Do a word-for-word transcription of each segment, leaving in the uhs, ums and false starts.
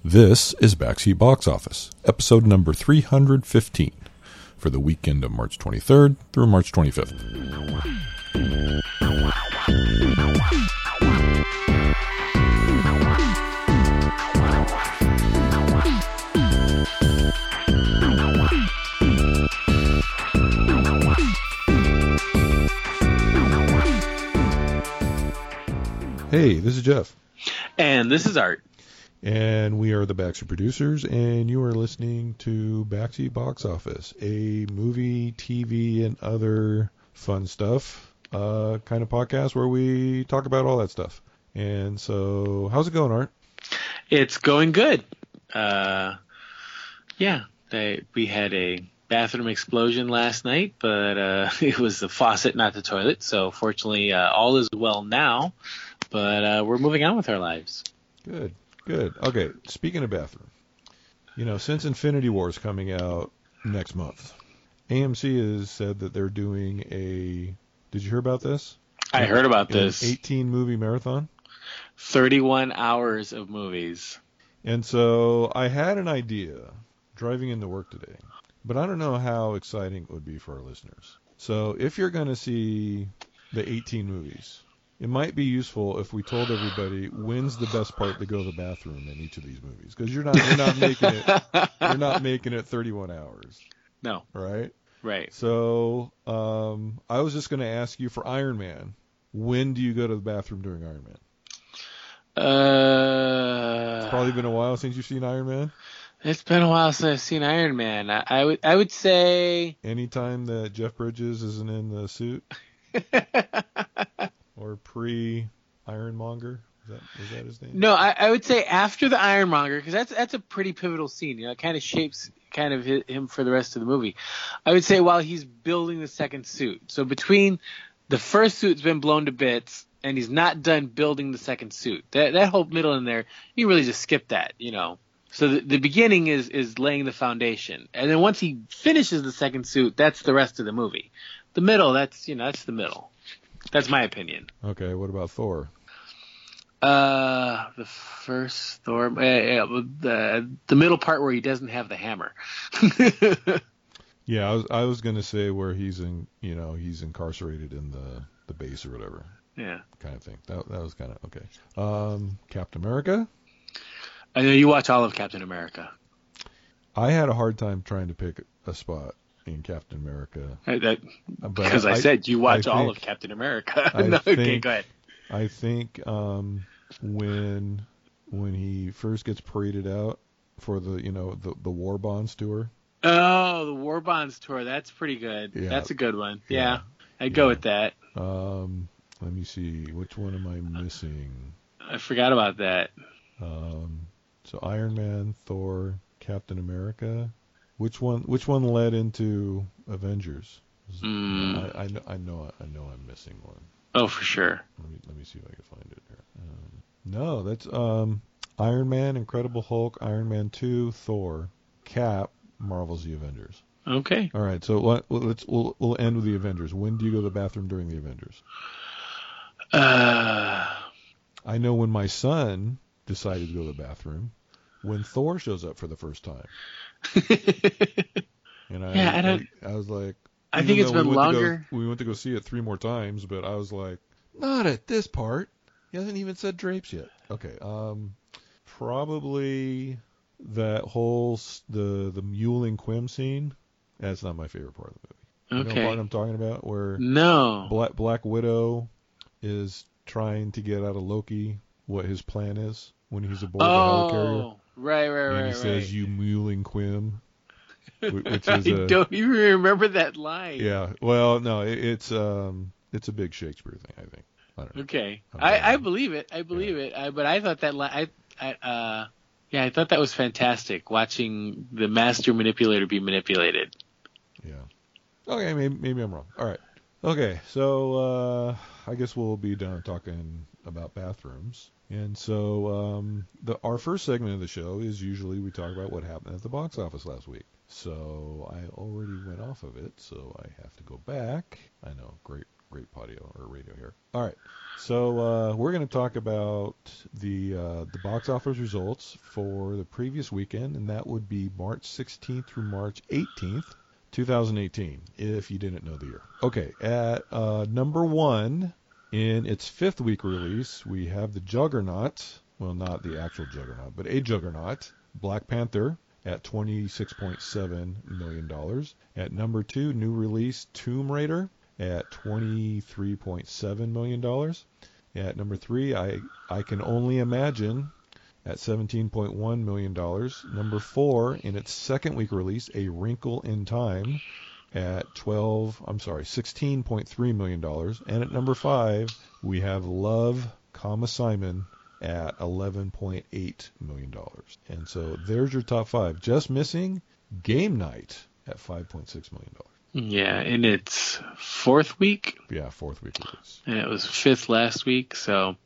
This is Backseat Box Office, episode number three hundred fifteen, for the weekend of March twenty-third through March twenty-fifth. Hey, this is Jeff. And this is Art. And we are the Backseat Producers, and you are listening to Backseat Box Office, a movie, T V, and other fun stuff uh, kind of podcast where we talk about all that stuff. And so, how's it going, Art? It's going good. Uh, yeah, they, we had a bathroom explosion last night, but uh, it was the faucet, not the toilet. So, fortunately, uh, all is well now, but uh, we're moving on with our lives. Good. Good. Okay, speaking of bathroom, you know, since Infinity War is coming out next month, A M C has said that they're doing a, did you hear about this? I heard about An this. eighteen movie marathon. thirty-one hours of movies. And so I had an idea driving into work today, but I don't know how exciting it would be for our listeners. So if you're going to see the eighteen movies, it might be useful if we told everybody when's the best part to go to the bathroom in each of these movies, because you're not you're not making it you're not making it thirty-one hours. No. Right. Right. So um, I was just going to ask you for Iron Man. When do you go to the bathroom during Iron Man? Uh, It's probably been a while since you've seen Iron Man. It's been a while since I've seen Iron Man. I, I would I would say Anytime that Jeff Bridges isn't in the suit. Or pre-Ironmonger? Is that, is that his name? No, I, I would say after the Ironmonger, because that's that's a pretty pivotal scene. You know, it kind of shapes kind of his, him for the rest of the movie. I would say while he's building the second suit. So between the first suit's been blown to bits and he's not done building the second suit. That that whole middle in there, you really just skip that, you know. So the, the beginning is is laying the foundation, and then once he finishes the second suit, that's the rest of the movie. The middle, that's you know, that's the middle. That's my opinion. Okay, what about Thor? Uh, the first Thor, uh, yeah, the the middle part where he doesn't have the hammer. Yeah, I was I was gonna say where he's in, you know, he's incarcerated in the, the base or whatever. Yeah, kind of thing. That that was kind of okay. Um, Captain America. I know you watch all of Captain America. I had a hard time trying to pick a spot in Captain America. Because I, I said you watch I all think, of Captain America. I no, think, okay, go ahead. I think um, when when he first gets paraded out for the you know the the War Bonds tour. Oh, the War Bonds tour. That's pretty good. Yeah. That's a good one. Yeah, yeah. I'd yeah. go with that. Um, let me see. Which one am I missing? I forgot about that. Um, so Iron Man, Thor, Captain America. Which one? Which one led into Avengers? Mm. I, I know. I know. I know. I'm missing one. Oh, for sure. Let me let me see if I can find it here. Um, no, that's um, Iron Man, Incredible Hulk, Iron Man two, Thor, Cap, Marvel's The Avengers. Okay. All right. So let, let's we'll we'll end with the Avengers. When do you go to the bathroom during the Avengers? Uh. I know when my son decided to go to the bathroom when Thor shows up for the first time. And I, yeah, I don't. I, I was like, I think it's been we longer. Go, we went to go see it three more times, but I was like, not at this part. He hasn't even said drapes yet. Okay, um, probably that whole the the Mewling Quim scene. That's not my favorite part of the movie. Okay. You know what I'm talking about? Where no Black Black Widow is trying to get out of Loki what his plan is when he's aboard oh, the helicarrier. Right, right, right. And he right. says, "You Mewling Quim." Which is I a, don't even remember that line. Yeah, well, no, it, it's um, it's a big Shakespeare thing, I think. I don't know. Okay, I, I, I believe it. I believe yeah. it. I, but I thought that line, I, I, uh, yeah, I thought that was fantastic. Watching the master manipulator be manipulated. Yeah. Okay, maybe maybe I'm wrong. All right. Okay, so uh, I guess we'll be done talking about bathrooms. And so um, the our first segment of the show is usually we talk about what happened at the box office last week. So I already went off of it, so I have to go back. I know, great great audio or radio here. All right. So uh, we're going to talk about the uh, the box office results for the previous weekend, and that would be March sixteenth through March eighteenth, twenty eighteen, if you didn't know the year. Okay, at uh, number one in its fifth week release, we have the Juggernaut. Well, not the actual Juggernaut, but a Juggernaut, Black Panther, at twenty-six point seven million dollars. At number two, new release Tomb Raider at twenty-three point seven million dollars. At number three, I I Can Only Imagine at seventeen point one million dollars. Number four, in its second week release, A Wrinkle in Time at twelve, I'm sorry, sixteen point three million dollars. And at number five, we have Love, comma Simon at eleven point eight million dollars. And so there's your top five. Just missing Game Night at five point six million dollars. Yeah, in its fourth week. Yeah, fourth week release. And it was fifth last week, so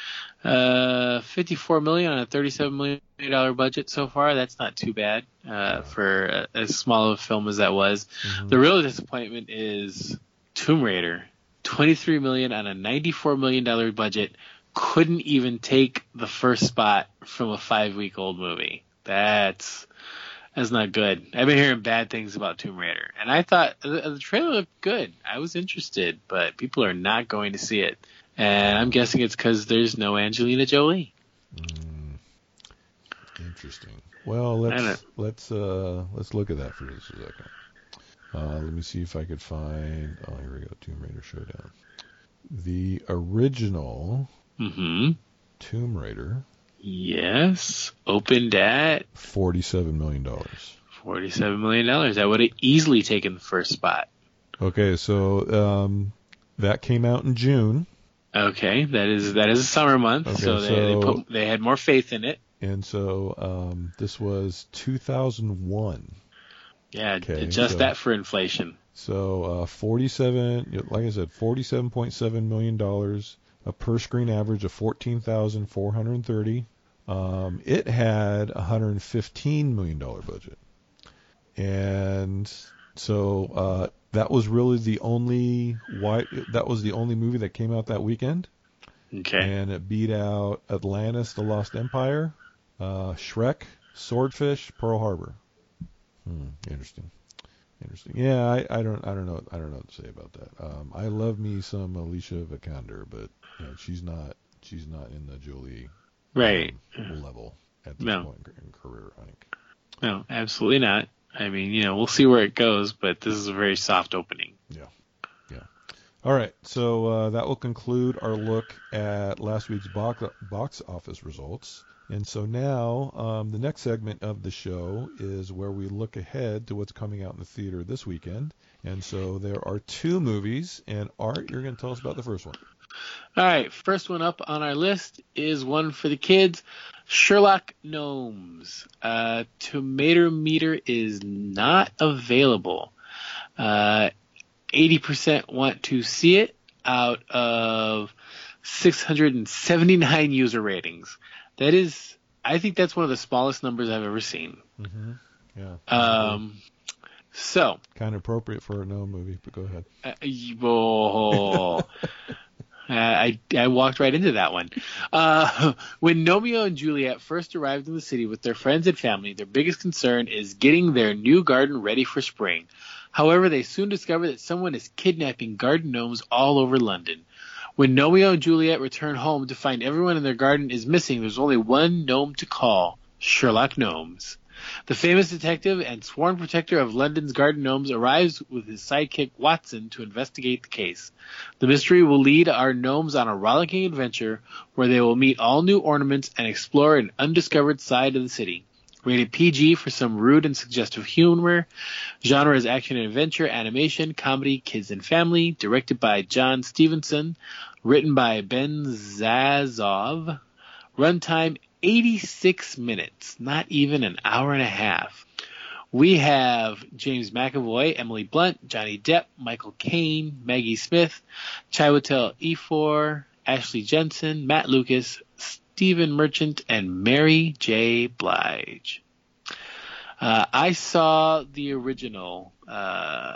uh, fifty-four million dollars on a thirty-seven million dollars budget so far. That's not too bad uh, yeah. for a, as small of a film as that was. Mm-hmm. The real disappointment is Tomb Raider, twenty-three million dollars on a ninety-four million dollars budget. Couldn't even take the first spot from a five-week-old movie. That's that's not good. I've been hearing bad things about Tomb Raider, and I thought the, the trailer looked good. I was interested, but people are not going to see it, and I'm guessing it's because there's no Angelina Jolie. Mm, interesting. Well, let's let's uh, let's look at that for just a second. Uh, let me see if I could find. Oh, here we go. Tomb Raider Showdown. The original. Mm-hmm. Tomb Raider. Yes. Opened at forty-seven million dollars. forty-seven million dollars. That would have easily taken the first spot. Okay, so um, that came out in June. Okay, that is that is a summer month, okay, so, they, so they, put, they had more faith in it. And so um, this was two thousand one. Yeah, okay, adjust so, that for inflation. So uh, forty-seven, like I said, forty-seven point seven million dollars. A per-screen average of fourteen thousand four hundred thirty. Um, it had a one hundred fifteen million dollars budget. And so uh, that was really the only white, that was the only movie that came out that weekend. Okay. And it beat out Atlantis, The Lost Empire, uh, Shrek, Swordfish, Pearl Harbor. Hmm, interesting. Interesting. Yeah, I, I don't I don't know I don't know what to say about that. Um, I love me some Alicia Vikander, but you know, she's not she's not in the Jolie right um, level at this no. point in career, I think. No, absolutely not. I mean, you know, we'll see where it goes, but this is a very soft opening. Yeah, yeah. All right, so uh, that will conclude our look at last week's box box office results. And so now, um, the next segment of the show is where we look ahead to what's coming out in the theater this weekend. And so there are two movies, and Art, you're going to tell us about the first one. All right, first one up on our list is one for the kids, Sherlock Gnomes. Uh, Tomato meter is not available. Uh, eighty percent want to see it out of six hundred seventy-nine user ratings. That is, I think that's one of the smallest numbers I've ever seen. Mm-hmm. Yeah. Um. So. Kind of appropriate for a gnome movie, but go ahead. Uh, oh, uh, I I walked right into that one. Uh, when Romeo and Juliet first arrived in the city with their friends and family, their biggest concern is getting their new garden ready for spring. However, they soon discover that someone is kidnapping garden gnomes all over London. When Romeo and Juliet return home to find everyone in their garden is missing, there's only one gnome to call, Sherlock Gnomes. The famous detective and sworn protector of London's garden gnomes arrives with his sidekick Watson to investigate the case. The mystery will lead our gnomes on a rollicking adventure where they will meet all new ornaments and explore an undiscovered side of the city. Rated P G for some rude and suggestive humor. Genre is action and adventure, animation, comedy, kids and family. Directed by John Stevenson. Written by Ben Zazov. Runtime eighty-six minutes. Not even an hour and a half. We have James McAvoy, Emily Blunt, Johnny Depp, Michael Caine, Maggie Smith, Chiwetel Ejiofor, Ashley Jensen, Matt Lucas, Stephen Merchant, and Mary J. Blige. Uh, I saw the original uh,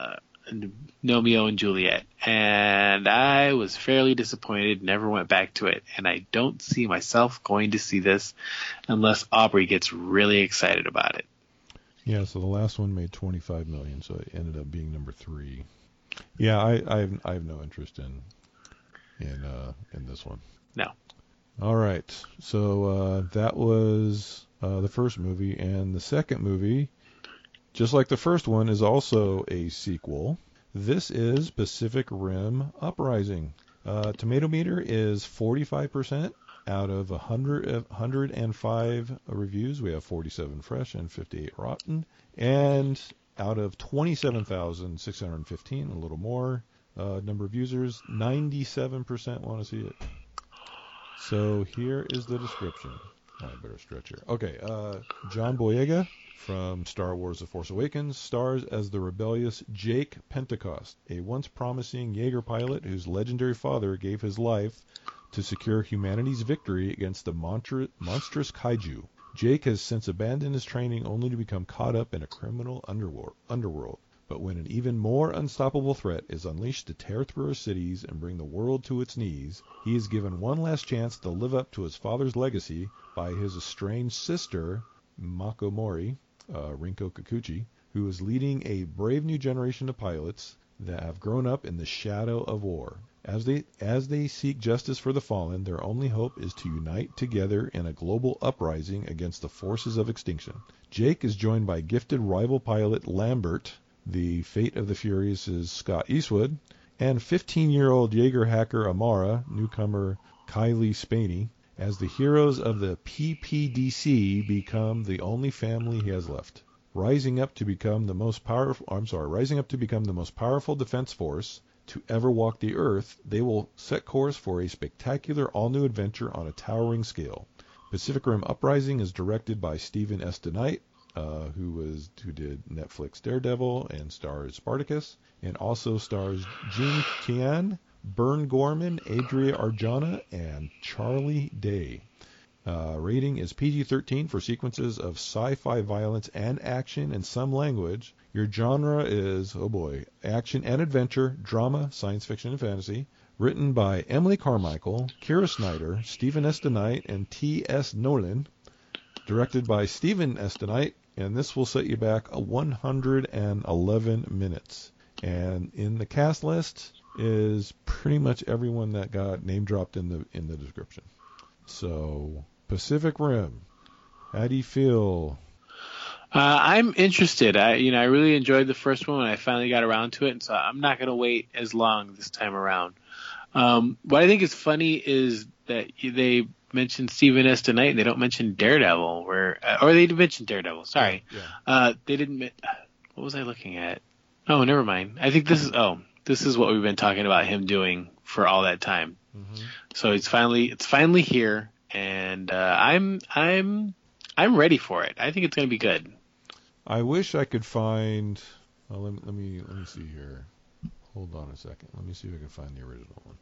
Romeo and Juliet, and I was fairly disappointed. Never went back to it, and I don't see myself going to see this unless Aubrey gets really excited about it. Yeah, so the last one made twenty-five million, so it ended up being number three. Yeah, I, I have I have no interest in in uh, in this one. No. All right, so uh, that was uh, the first movie, and the second movie, just like the first one, is also a sequel. This is Pacific Rim Uprising. Uh, tomato meter is forty-five percent. Out of one hundred, one hundred five reviews, we have forty-seven fresh and fifty-eight rotten. And out of twenty-seven thousand six hundred fifteen, a little more, uh, number of users, ninety-seven percent want to see it. So here is the description. I better stretch here. Okay, uh, John Boyega from Star Wars The Force Awakens stars as the rebellious Jake Pentecost, a once promising Jaeger pilot whose legendary father gave his life to secure humanity's victory against the monstru- monstrous kaiju. Jake has since abandoned his training only to become caught up in a criminal underworld. underworld. But when an even more unstoppable threat is unleashed to tear through our cities and bring the world to its knees, he is given one last chance to live up to his father's legacy by his estranged sister, Mako Mori, uh, Rinko Kikuchi, who is leading a brave new generation of pilots that have grown up in the shadow of war. As they as they seek justice for the fallen, their only hope is to unite together in a global uprising against the forces of extinction. Jake is joined by gifted rival pilot Lambert, the Fate of the Furious' Scott Eastwood, and fifteen-year-old Jaeger hacker Amara, newcomer Kylie Spaney, as the heroes of the P P D C become the only family he has left. Rising up to become the most powerful, I'm sorry, rising up to become the most powerful defense force to ever walk the earth, they will set course for a spectacular all-new adventure on a towering scale. Pacific Rim Uprising is directed by Stephen S. DeKnight, uh, who was who did Netflix Daredevil and stars Spartacus, and also stars Jean Tian, Bern Gorman, Adria Arjona, and Charlie Day. Uh, rating is P G thirteen for sequences of sci-fi violence and action in some language. Your genre is, oh boy, action and adventure, drama, science fiction, and fantasy. Written by Emily Carmichael, Kira Snyder, Stephen S. DeKnight, and T S. Nolan. Directed by Stephen S. DeKnight, and this will set you back a one hundred eleven minutes. And in the cast list is pretty much everyone that got name dropped in the in the description. So, Pacific Rim, how do you feel? Uh, I'm interested. I, you know, I really enjoyed the first one when I finally got around to it, and so I'm not going to wait as long this time around. Um, what I think is funny is that they mentioned Stephen S. DeKnight and they don't mention Daredevil, where uh, or they mentioned Daredevil. Sorry, Yeah. uh, they didn't. What was I looking at? Oh, never mind. I think this is. Oh, this is what we've been talking about him doing for all that time. Mm-hmm. So it's finally it's finally here, and uh, I'm I'm I'm ready for it. I think it's going to be good. I wish I could find. Well, let me, let me let me see here. Hold on a second. Let me see if I can find the original one.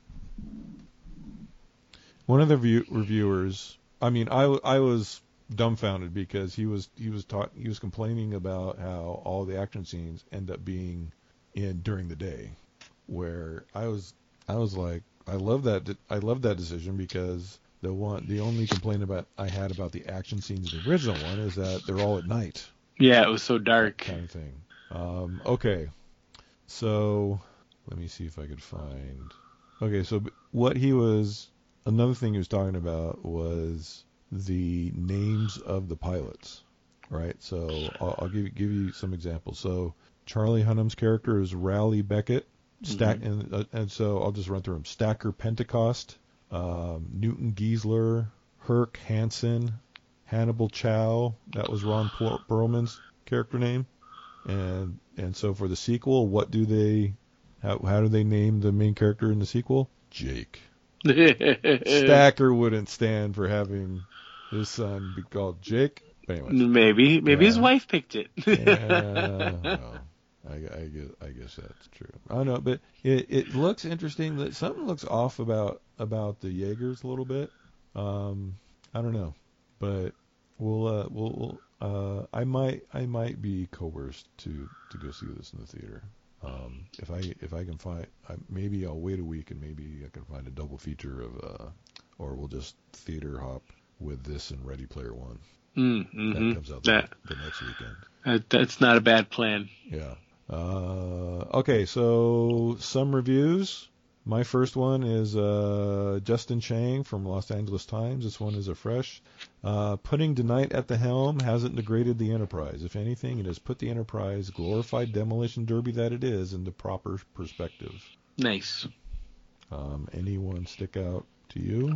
One of the view, reviewers. I mean, I, I was dumbfounded because he was he was taught he was complaining about how all the action scenes end up being in during the day, where I was I was like I love that I love that decision because the one the only complaint about I had about the action scenes in the original one is that they're all at night. Yeah, it was so dark. Kind of thing. Um, okay, so let me see if I could find. Okay, so what he was another thing he was talking about was the names of the pilots, right? So I'll, I'll give give you some examples. So Charlie Hunnam's character is Raleigh Beckett. Stack mm-hmm. and uh, and so I'll just run through them. Stacker Pentecost, um, Newton Giesler, Herc Hansen, Hannibal Chow. That was Ron Perlman's character name. And and so for the sequel, what do they how how do they name the main character in the sequel? Jake. Stacker wouldn't stand for having his son be called Jake. Anyways, maybe maybe yeah. his wife picked it. yeah, well, I, I guess I guess that's true. I don't know, but it, it looks interesting. That something looks off about about the Jaegers a little bit. Um, I don't know, but we'll uh, we'll, we'll uh, I might I might be coerced to to go see this in the theater. Um, if I if I can find, I, maybe I'll wait a week and maybe I can find a double feature of, uh, or we'll just theater hop with this and Ready Player One. Mm, mm-hmm. That comes out that, the, the next weekend. That, that's not a bad plan. Yeah. Uh, okay, so some reviews. My first one is uh, Justin Chang from Los Angeles Times. This one is a fresh. Uh, putting DeKnight at the helm hasn't degraded the Enterprise. If anything, it has put the Enterprise, glorified demolition derby that it is, into proper perspective. Nice. Um, anyone stick out to you?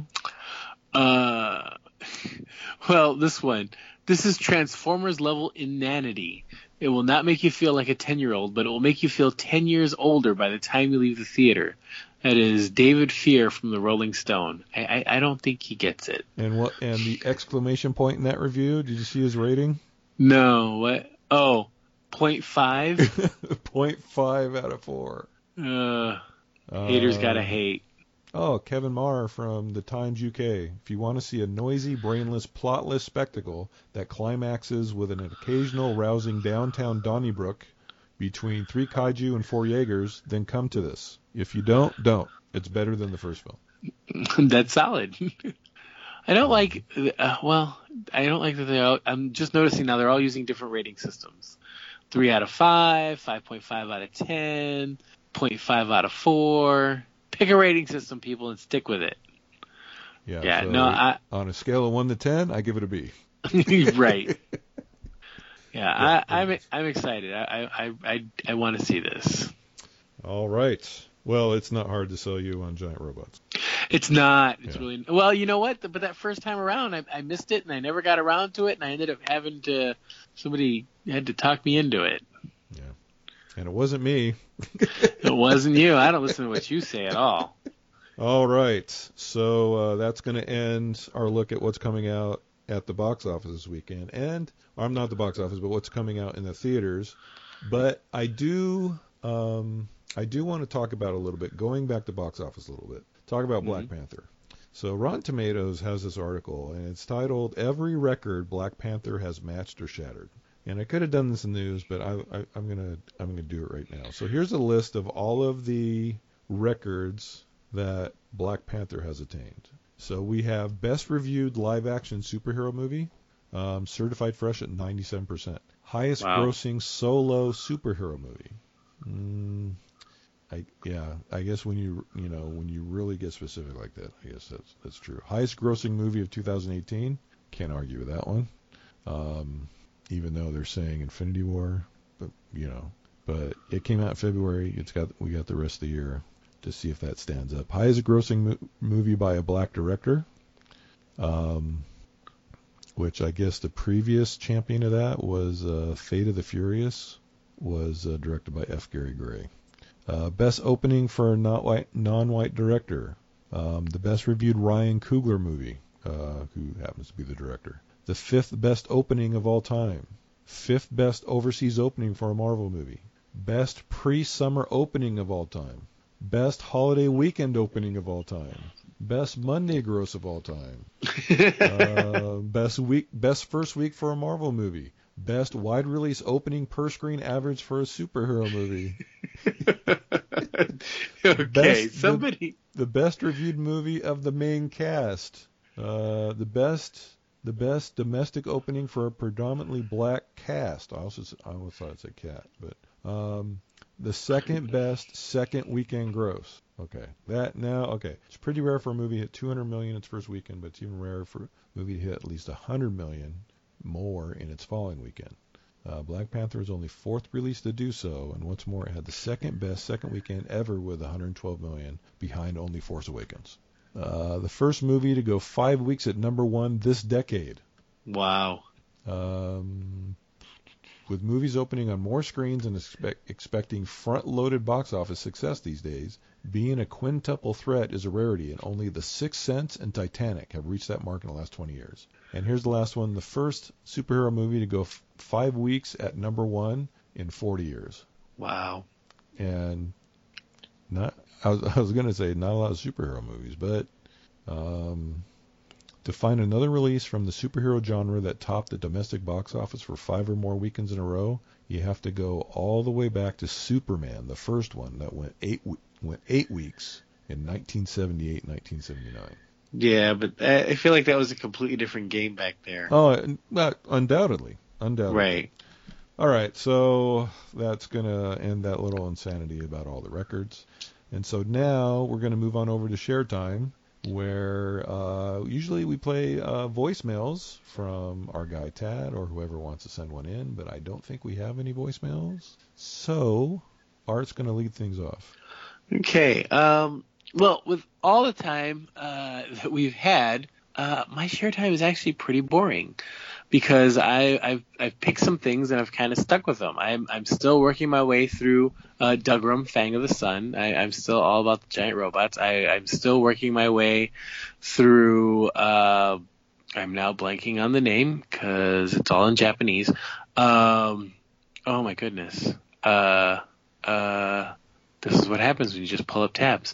Uh, well, this one. This is Transformers level inanity. It will not make you feel like a ten-year-old, but it will make you feel ten years older by the time you leave the theater. That is David Fear from the Rolling Stone. I, I, I don't think he gets it. And what? And the exclamation point in that review? Did you see his rating? No. What? Oh, point five. point five out of four. Uh, haters uh, gotta hate. Oh, Kevin Marr from the Times U K. If you want to see a noisy, brainless, plotless spectacle that climaxes with an occasional rousing downtown Donnybrook between three kaiju and four Jaegers, then come to this. If you don't, don't. It's better than the first film. That's solid. I don't like, uh, well, I don't like that they're all, I'm just noticing now they're all using different rating systems. three out of five, five point five out of ten, zero point five out of four. Pick a rating system, people, and stick with it. Yeah, yeah so no, I, on a scale of one to ten, I give it a B. Right. Yeah, yeah I, I'm I'm excited. I I I, I want to see this. All right. Well, it's not hard to sell you on giant robots. It's not. It's yeah. really well. You know what? But that first time around, I, I missed it, and I never got around to it, and I ended up having to. Somebody had to talk me into it. Yeah, and it wasn't me. It wasn't you. I don't listen to what you say at all. All right. So uh, that's going to end our look at what's coming out at the box office this weekend. And I'm not the box office, but what's coming out in the theaters. But I do um, I do want to talk about a little bit, going back to box office a little bit, talk about Black mm-hmm. Panther. So Rotten Tomatoes has this article, and it's titled, Every Record Black Panther Has Matched or Shattered. And I could have done this in the news, but I, I, I'm gonna I'm gonna do it right now. So here's a list of all of the records that Black Panther has attained. So we have best reviewed live action superhero movie, um, certified fresh at ninety-seven percent. Highest wow. grossing solo superhero movie. Mm, I yeah, I guess when you you know when you really get specific like that, I guess that's that's true. Highest grossing movie of two thousand eighteen. Can't argue with that one. Um, even though they're saying Infinity War, but you know, but it came out in February. It's got we got the rest of the year to see if that stands up. Highest grossing mo- movie by a black director, um, which I guess the previous champion of that was uh, Fate of the Furious, was uh, directed by F. Gary Gray. Uh, best opening for a not white, non-white director. Um, the best reviewed Ryan Coogler movie, uh, who happens to be the director. The fifth best opening of all time. Fifth best overseas opening for a Marvel movie. Best pre-summer opening of all time. Best holiday weekend opening of all time. Best Monday gross of all time. uh, best week, best first week for a Marvel movie. Best wide release opening per screen average for a superhero movie. Okay, best, somebody. The, the best reviewed movie of the main cast. Uh, the best. The best domestic opening for a predominantly black cast. I also I always thought it said cat, but um, the second best second weekend gross. Okay, that now okay. It's pretty rare for a movie to hit two hundred million its first weekend, but it's even rarer for a movie to hit at least one hundred million more in its following weekend. Uh, Black Panther is only fourth release to do so, and what's more, it had the second best second weekend ever with one hundred twelve million, behind only Force Awakens. Uh, the first movie to go five weeks at number one this decade. Wow. Um, with movies opening on more screens and expect, expecting front-loaded box office success these days, being a quintuple threat is a rarity, and only The Sixth Sense and Titanic have reached that mark in the last twenty years. And here's the last one, the first superhero movie to go f- five weeks at number one in forty years. Wow. And not... I was, I was going to say not a lot of superhero movies, but um, To find another release from the superhero genre that topped the domestic box office for five or more weekends in a row, you have to go all the way back to Superman, the first one that went eight went eight weeks in nineteen seventy-eight, nineteen seventy-nine. Yeah, but I feel like that was a completely different game back there. Oh, uh, undoubtedly, undoubtedly. Right. All right, so that's gonna end that little insanity about all the records, and so now we're gonna move on over to Share Time, where uh, usually we play uh, voicemails from our guy Tad or whoever wants to send one in, but I don't think we have any voicemails. So Art's going to lead things off. Okay. Um, well, with all the time uh, that we've had, uh, my share time is actually pretty boring because I, I've, I've picked some things and I've kind of stuck with them. I'm, I'm still working my way through uh, Dougram, Fang of the Sun. I, I'm still all about the giant robots. I, I'm still working my way through, uh, I'm now blanking on the name because it's all in Japanese. Um, oh my goodness. Uh, uh, this is what happens when you just pull up tabs.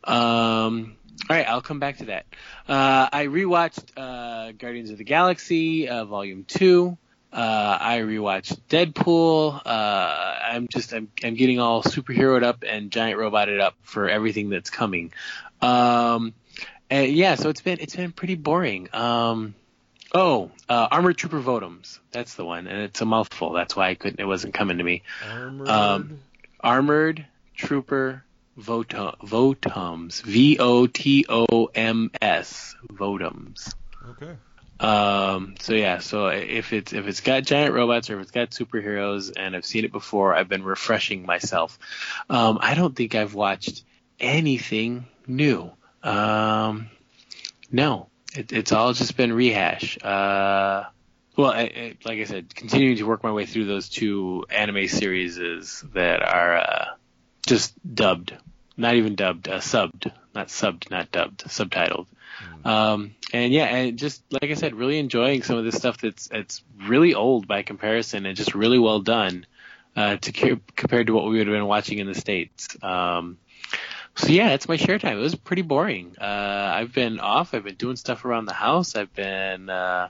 Um, all right, I'll come back to that. Uh, I rewatched uh, Guardians of the Galaxy uh, Volume Two. Uh, I rewatched Deadpool. Uh, I'm just I'm I'm getting all superheroed up and giant roboted up for everything that's coming. Um, and yeah, so it's been it's been pretty boring. Um, oh, uh, Armored Trooper Votoms. That's the one, and it's a mouthful. That's why I couldn't. It wasn't coming to me. Armored, um, Armored Trooper Votum, Votoms. V O T O M S. Votoms. Okay. Um, so yeah, so if it's if it's got giant robots or if it's got superheroes and I've seen it before, I've been refreshing myself. Um, I don't think I've watched anything new. Um, no, it, it's all just been rehash. Uh, well, I, I, like I said, continuing to work my way through those two anime series that are uh, just dubbed, not even dubbed, uh, subbed, not subbed, not dubbed, subtitled. Mm. Um, and yeah, and just like I said, really enjoying some of this stuff that's it's really old by comparison and just really well done uh, to compared to what we would have been watching in the States. Um, so yeah, it's my share time. It was pretty boring. Uh, I've been off. I've been doing stuff around the house. I've been uh,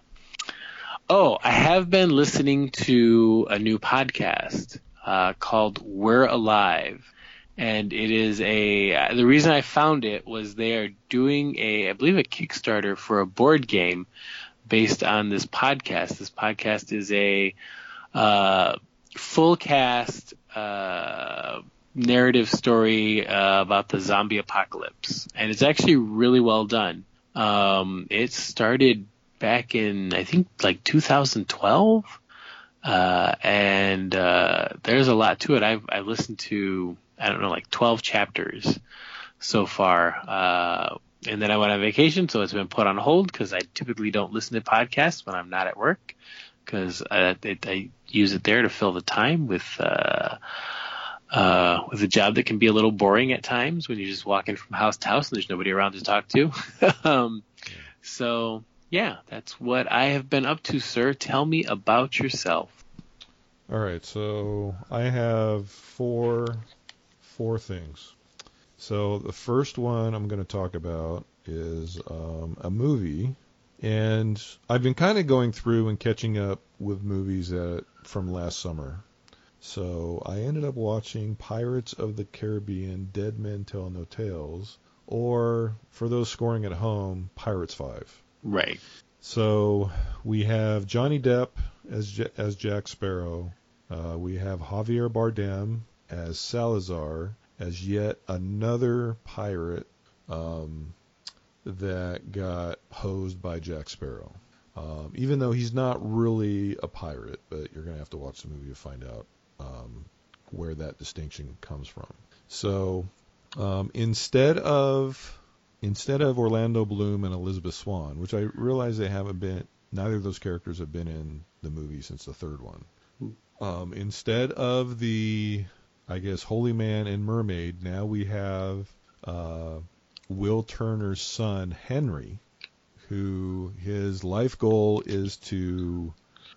oh, I have been listening to a new podcast uh, called We're Alive. And it is a, the reason I found it was they are doing a, I believe a Kickstarter for a board game based on this podcast. This podcast is a uh, full cast uh, narrative story uh, about the zombie apocalypse. And it's actually really well done. Um, it started back in, I think, like two thousand twelve. Uh, and uh, there's a lot to it. I've, I've listened to, I don't know, like twelve chapters so far. Uh, and then I went on vacation, so it's been put on hold because I typically don't listen to podcasts when I'm not at work because I, I use it there to fill the time with uh, uh, with a job that can be a little boring at times when you're just walking from house to house and there's nobody around to talk to. um, so, yeah, that's what I have been up to, sir. Tell me about yourself. All right, so I have four... Four things. So the first one I'm going to talk about is um, a movie, and I've been kind of going through and catching up with movies that from last summer. So I ended up watching Pirates of the Caribbean: Dead Men Tell No Tales, or for those scoring at home, Pirates Five. Right. So we have Johnny Depp as J- as Jack Sparrow. Uh, we have Javier Bardem as Salazar, as yet another pirate um, that got posed by Jack Sparrow. Um, even though he's not really a pirate, but you're going to have to watch the movie to find out um, where that distinction comes from. So um, instead of instead of Orlando Bloom and Elizabeth Swann, which I realize they haven't been, neither of those characters have been in the movie since the third one. Um, instead of the I guess Holy Man and Mermaid, now we have uh, Will Turner's son, Henry, who his life goal is to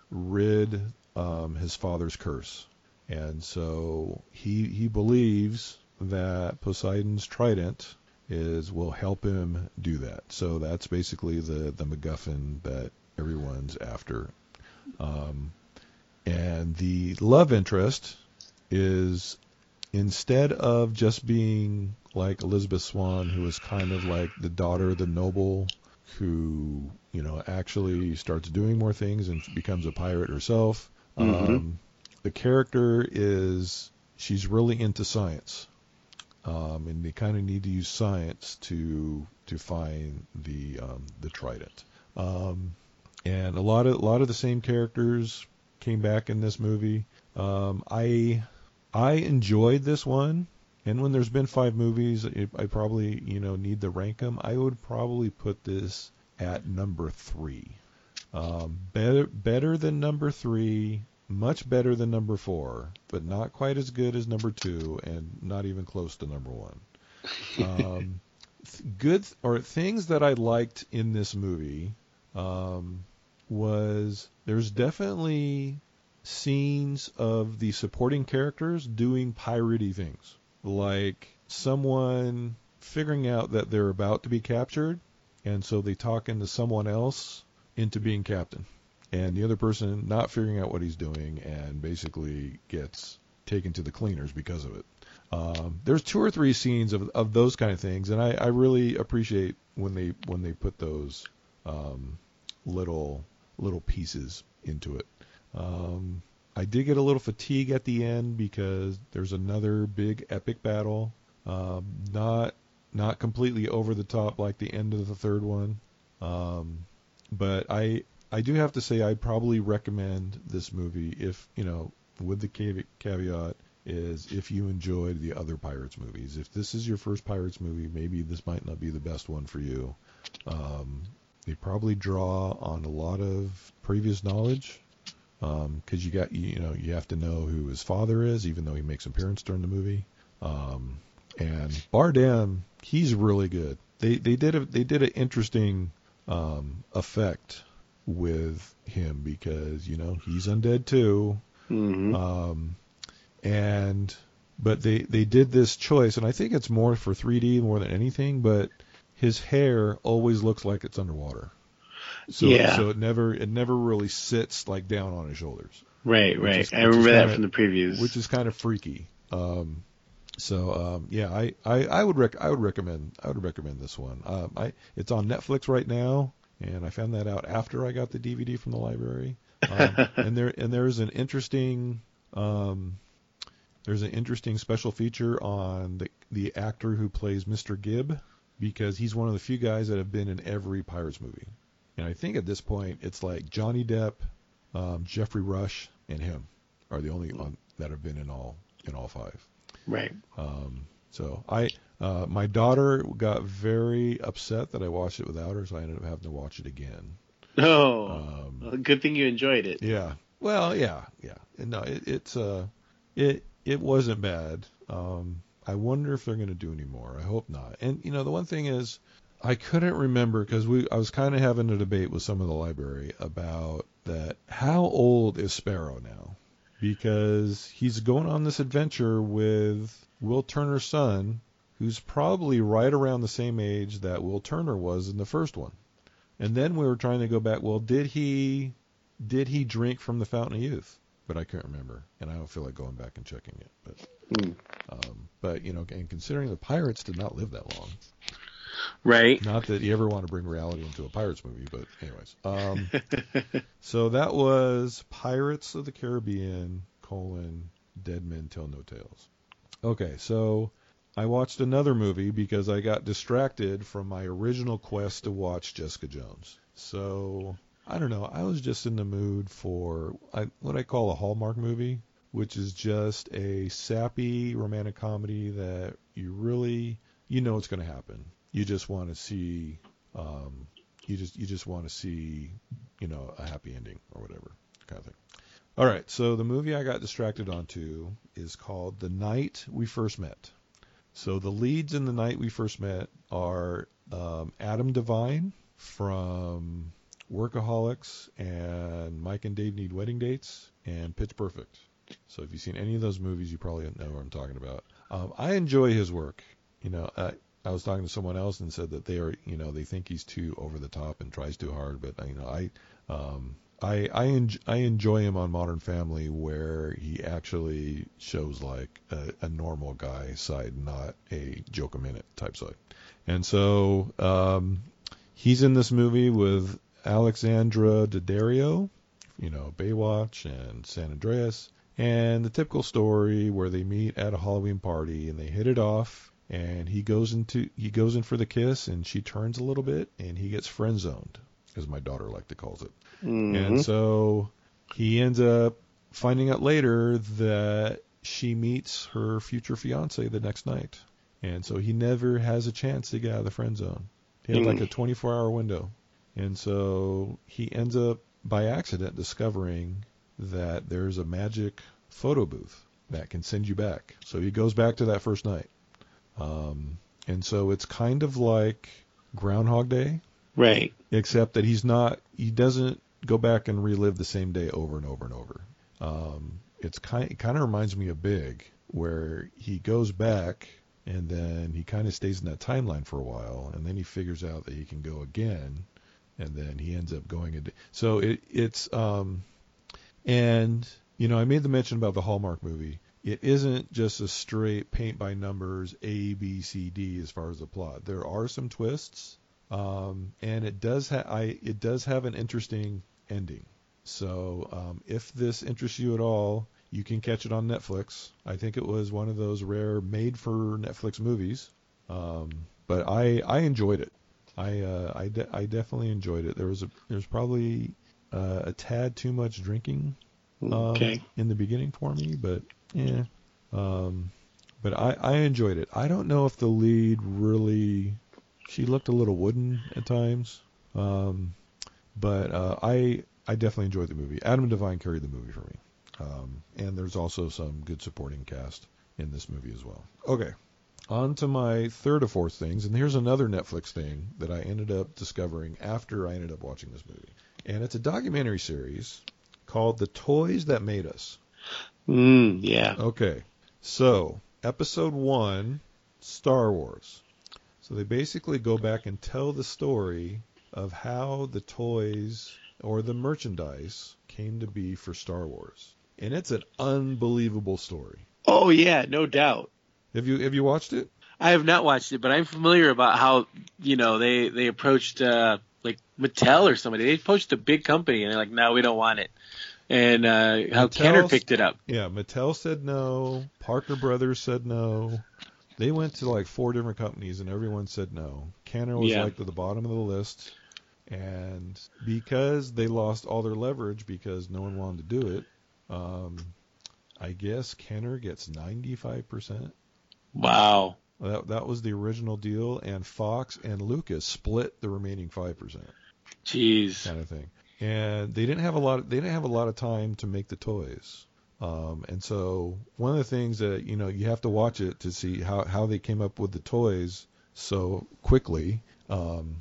rid um, his father's curse. And so he he believes that Poseidon's trident is will help him do that. So that's basically the the MacGuffin that everyone's after. Um, and the love interest is, instead of just being like Elizabeth Swann, who is kind of like the daughter of the noble, who, you know, actually starts doing more things and becomes a pirate herself. Mm-hmm. Um, the character is, she's really into science. Um, and they kind of need to use science to to find the um, the trident. Um, and a lot of a lot of the same characters came back in this movie. Um, I I enjoyed this one, and when there's been five movies, it, I probably you know need to rank them. I would probably put this at number three. Um, better better than number three. Much better than number four, but not quite as good as number two, and not even close to number one. Um, th- good th- or things that I liked in this movie um, was there's definitely scenes of the supporting characters doing piratey things, like someone figuring out that they're about to be captured, and so they talk into someone else into being captain. And the other person not figuring out what he's doing and basically gets taken to the cleaners because of it. Um, there's two or three scenes of, of those kind of things, and I, I really appreciate when they when they put those um, little little pieces into it. Um, I did get a little fatigue at the end because there's another big epic battle, um, not not completely over the top like the end of the third one, um, but I. I do have to say I'd probably recommend this movie if, you know, with the cave- caveat is if you enjoyed the other Pirates movies. If this is your first Pirates movie, maybe this might not be the best one for you. Um, they probably draw on a lot of previous knowledge because um, you got, you know, you have to know who his father is, even though he makes an appearance during the movie. Um, and Bardem, he's really good. They they did a they did an interesting um, effect with him because, you know, he's undead too. Mm-hmm. Um, and, but they, they did this choice, and I think it's more for three D more than anything, but his hair always looks like it's underwater. So, yeah. so it never, it never really sits like down on his shoulders. Right, right. Is, I remember that kinda, from the previews. Which is kind of freaky. Um, so, um, yeah, I, I, I would rec- I would recommend, I would recommend this one. Um, I, it's on Netflix right now. And I found that out after I got the D V D from the library. Um, and there and there's an interesting um, there's an interesting special feature on the the actor who plays Mister Gibb, because he's one of the few guys that have been in every Pirates movie. And I think at this point it's like Johnny Depp, um, Jeffrey Rush, and him are the only on, that have been in all in all five. Right. Um, so I. Uh, my daughter got very upset that I watched it without her, so I ended up having to watch it again. Oh, um, well, good thing you enjoyed it. Yeah. Well, yeah, yeah. And no, it, it's uh, it it wasn't bad. Um, I wonder if they're going to do any more. I hope not. And you know, the one thing is, I couldn't remember because we I was kind of having a debate with some of the library about that. How old is Sparrow now? Because he's going on this adventure with Will Turner's son, who's probably right around the same age that Will Turner was in the first one. And then we were trying to go back, well, did he did he drink from the Fountain of Youth? But I can't remember, and I don't feel like going back and checking it. But, mm. um, but you know, and considering the Pirates did not live that long. Right. Not that you ever want to bring reality into a Pirates movie, but anyways. Um, so that was Pirates of the Caribbean, colon, Dead Men Tell No Tales. Okay, so I watched another movie because I got distracted from my original quest to watch Jessica Jones. So, I don't know, I was just in the mood for I, what I call a Hallmark movie, which is just a sappy romantic comedy that you really, you know what's going to happen. You just want to see, um, you just you just want to see, you know, a happy ending or whatever kind of thing. All right, so the movie I got distracted onto is called The Night We First Met. So the leads in The Night We First Met are um, Adam Devine from Workaholics and Mike and Dave Need Wedding Dates and Pitch Perfect. So if you've seen any of those movies, you probably know what I'm talking about. Um, I enjoy his work. You know, I, I was talking to someone else and said that they are, you know, they think he's too over the top and tries too hard. But you know, I, um, I, I, en- I enjoy him on Modern Family, where he actually shows like a, a normal guy side, not a joke a minute type side. And so um, he's in this movie with Alexandra Daddario, you know, Baywatch and San Andreas, and the typical story where they meet at a Halloween party and they hit it off. And he goes into he goes in for the kiss, and she turns a little bit, and he gets friend zoned, as my daughter like to calls it. Mm-hmm. And so he ends up finding out later that she meets her future fiance the next night, and so he never has a chance to get out of the friend zone. He had Mm. like a twenty-four hour window, and so he ends up by accident discovering that there's a magic photo booth that can send you back. So he goes back to that first night. Um, and so it's kind of like Groundhog Day, Right. except that he's not, he doesn't go back and relive the same day over and over and over. Um, it's kind, it kind of reminds me of Big, where he goes back and then he kind of stays in that timeline for a while, and then he figures out that he can go again, and then he ends up going a day. So it, it's, um, and, you know, I made the mention about the Hallmark movie. It isn't just a straight paint by numbers A, B, C, D as far as the plot. There are some twists, um, and it does ha- I it does have an interesting ending. So um, if this interests you at all, you can catch it on Netflix. I think it was one of those rare made for Netflix movies, um, but I I enjoyed it. I uh, I, de- I definitely enjoyed it. There was a there's probably uh, a tad too much drinking um, Okay. in the beginning for me, but. Yeah, um, but I, I enjoyed it. I don't know if the lead really, she looked a little wooden at times, um, but uh, I I definitely enjoyed the movie. Adam Devine carried the movie for me, um, and there's also some good supporting cast in this movie as well. Okay, on to my third or fourth things, and here's another Netflix thing that I ended up discovering after I ended up watching this movie, and it's a documentary series called The Toys That Made Us. Mm, yeah. Okay, so episode one, Star Wars. So they basically go back and tell the story of how the toys or the merchandise came to be for Star Wars, and it's an unbelievable story. Oh yeah, no doubt. Have you have you watched it? I have not watched it, but I'm familiar about how, you know, they they approached uh, like Mattel or somebody. They approached a big company and they're like, no, we don't want it. And uh, how Mattel's- Kenner picked it up. Yeah, Mattel said no. Parker Brothers said no. They went to like four different companies and everyone said no. Kenner was Yeah. like to the bottom of the list. And because they lost all their leverage because no one wanted to do it, um, I guess Kenner gets ninety-five percent. Wow. That that was the original deal, and Fox and Lucas split the remaining five percent, Jeez. kind of thing. And they didn't have a lot. Of, they didn't have a lot of time to make the toys. Um, and so one of the things that you know you have to watch it to see how how they came up with the toys so quickly. Um,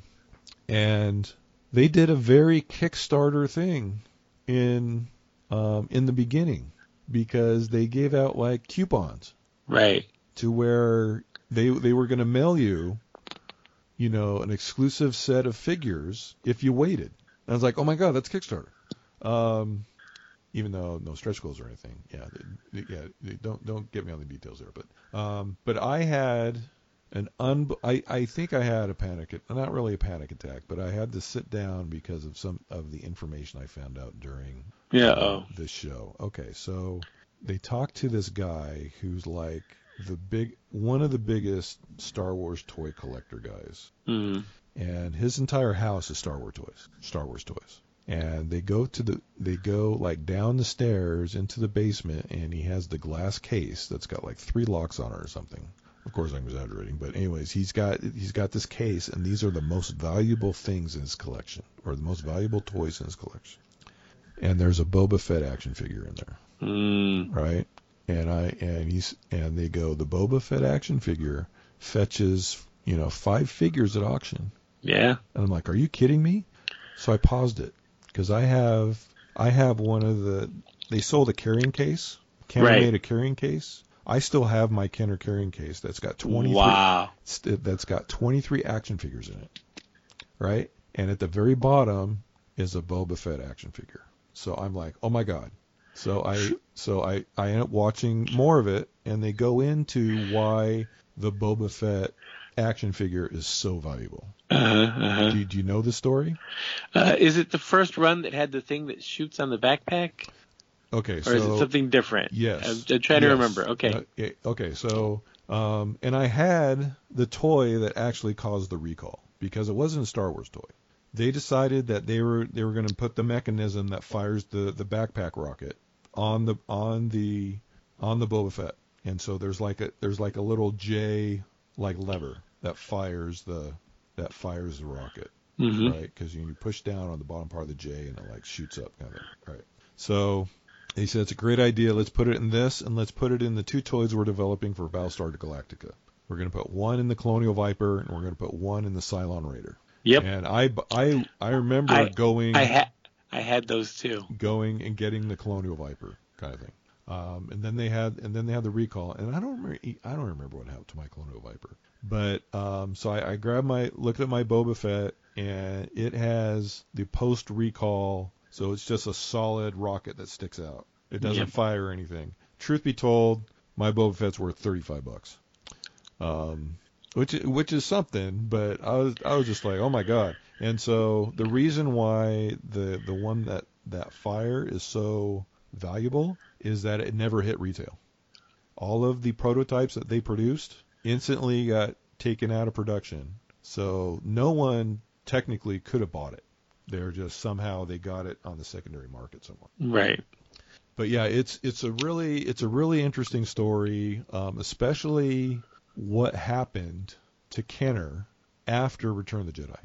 and they did a very Kickstarter thing in um, in the beginning because they gave out like coupons Right. to where they they were going to mail you, you know, an exclusive set of figures if you waited. And I was like, oh my god, that's Kickstarter. Um, even though no stretch goals or anything. Yeah, they, they- yeah. They don't don't get me on the details there, but um, but I had an un. I I think I had a panic. Not really a panic attack, but I had to sit down because of some of the information I found out during Yeah. uh, Oh. this show. Okay, so they talked to this guy who's like the big one of the biggest Star Wars toy collector guys, Mm. and his entire house is Star Wars toys. Star Wars toys. And they go to the they go like down the stairs into the basement, and he has the glass case that's got like three locks on it or something. Of course, I'm exaggerating, but anyways, he's got he's got this case, and these are the most valuable things in his collection, or the most valuable toys in his collection. And there's a Boba Fett action figure in there, Mm. right? And I and he's and they go the Boba Fett action figure fetches you know five figures at auction, Yeah. and I'm like, are you kidding me? So I paused it because I have I have one of the they sold a carrying case. Cameron Right. made a carrying case. I still have my Kenner carrying case that's got twenty-three. Wow. That's got twenty-three action figures in it, right? And at the very bottom is a Boba Fett action figure. So I'm like, oh my god. So I so I I end up watching more of it, and they go into why the Boba Fett action figure is so valuable. Uh-huh, uh-huh. Do, do you know the story? Uh, is it the first run that had the thing that shoots on the backpack? Okay, Or so is it something different? yes, I'm, I'm trying to yes. remember. Okay. Uh, yeah, okay, so um, and I had the toy that actually caused the recall because it wasn't a Star Wars toy. They decided that they were they were going to put the mechanism that fires the, the backpack rocket on the on the on the Boba Fett, and so there's like a there's like a little J like lever that fires the that fires the rocket, Mm-hmm. right? Because you push down on the bottom part of the J and it like shoots up, kind of, right? So they said it's a great idea. Let's put it in this, and let's put it in the two toys we're developing for Battlestar Galactica. We're going to put one in the Colonial Viper, and we're going to put one in the Cylon Raider. Yep. And I, I, I remember I- going I had I had those too. going and getting the Colonial Viper kind of thing. Um, and then they had and then they had the recall, and I don't remember I don't remember what happened to my Colonial Viper. But um, so I, I grabbed my looked at my Boba Fett, and it has the post recall, so it's just a solid rocket that sticks out. It doesn't Yep. fire or anything. Truth be told, my Boba Fett's worth thirty-five bucks. Um, which which is something, but I was I was just like, oh my god. And so the reason why the the one that that fire is so valuable is that it never hit retail. All of the prototypes that they produced instantly got taken out of production, so no one technically could have bought it. They're just somehow they got it on the secondary market somewhere. Right. But yeah, it's it's a really it's a really interesting story, um, especially what happened to Kenner after Return of the Jedi.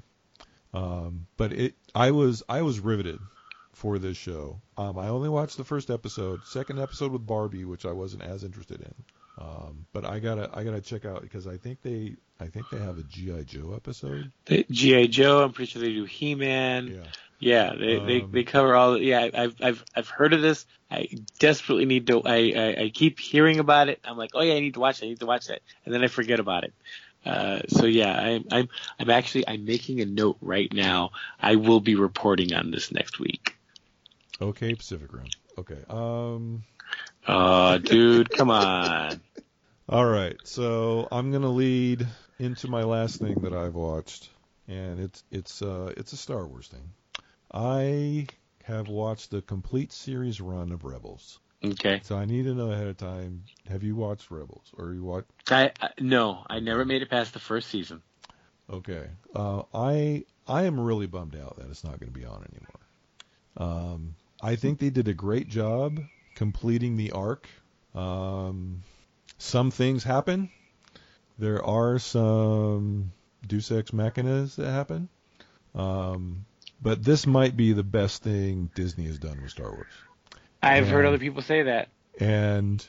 Um, but it I was I was riveted for this show. Um, I only watched the first episode, second episode with Barbie, which I wasn't as interested in. Um, but I gotta I gotta check out because I think they I think they have a G I. Joe episode. The G I. Joe. I'm pretty sure they do He-Man. Yeah. Yeah, they, Um, they they cover all. Yeah, I've I've I've heard of this. I desperately need to. I, I I keep hearing about it. I'm like, oh yeah, I need to watch it. I need to watch that, and then I forget about it. Uh, so yeah, I'm I'm I'm actually I'm making a note right now. I will be reporting on this next week. Okay, Pacific Rim. Okay. Um. Oh, dude, come on. All right, so I'm gonna lead into my last thing that I've watched, and it's it's uh it's a Star Wars thing. I have watched the complete series run of Rebels, Okay. so I need to know ahead of time. Have you watched Rebels, or you watch? I, I no, I never made it past the first season. Okay, uh, I I am really bummed out that it's not going to be on anymore. Um, I think they did a great job completing the arc. Um, some things happen. There are some Deus Ex Machinas that happen. Um, but this might be the best thing Disney has done with Star Wars. I've heard Yeah. other people say that. And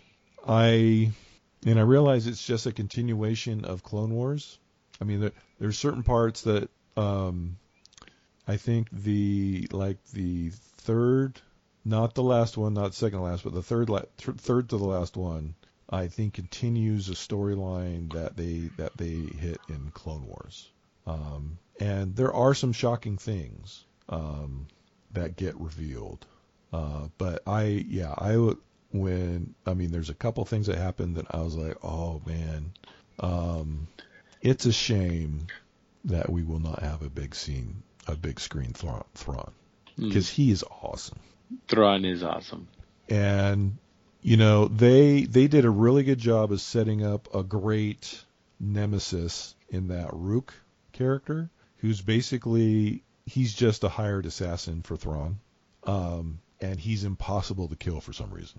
I and I realize it's just a continuation of Clone Wars. I mean, there, there's certain parts that um, I think the like the third, not the last one, not second to last, but the third la- th- third to the last one, I think continues a storyline that they that they hit in Clone Wars. Um, and there are some shocking things um, that get revealed. Uh, but I, yeah, I would, when, I mean, there's a couple things that happened that I was like, oh man, um, it's a shame that we will not have a big scene, a big screen Thrawn, Thrawn, because he is awesome. Thrawn is awesome. And, you know, they, they did a really good job of setting up a great nemesis in that Rook character, who's basically, he's just a hired assassin for Thrawn. Um, and he's impossible to kill for some reason.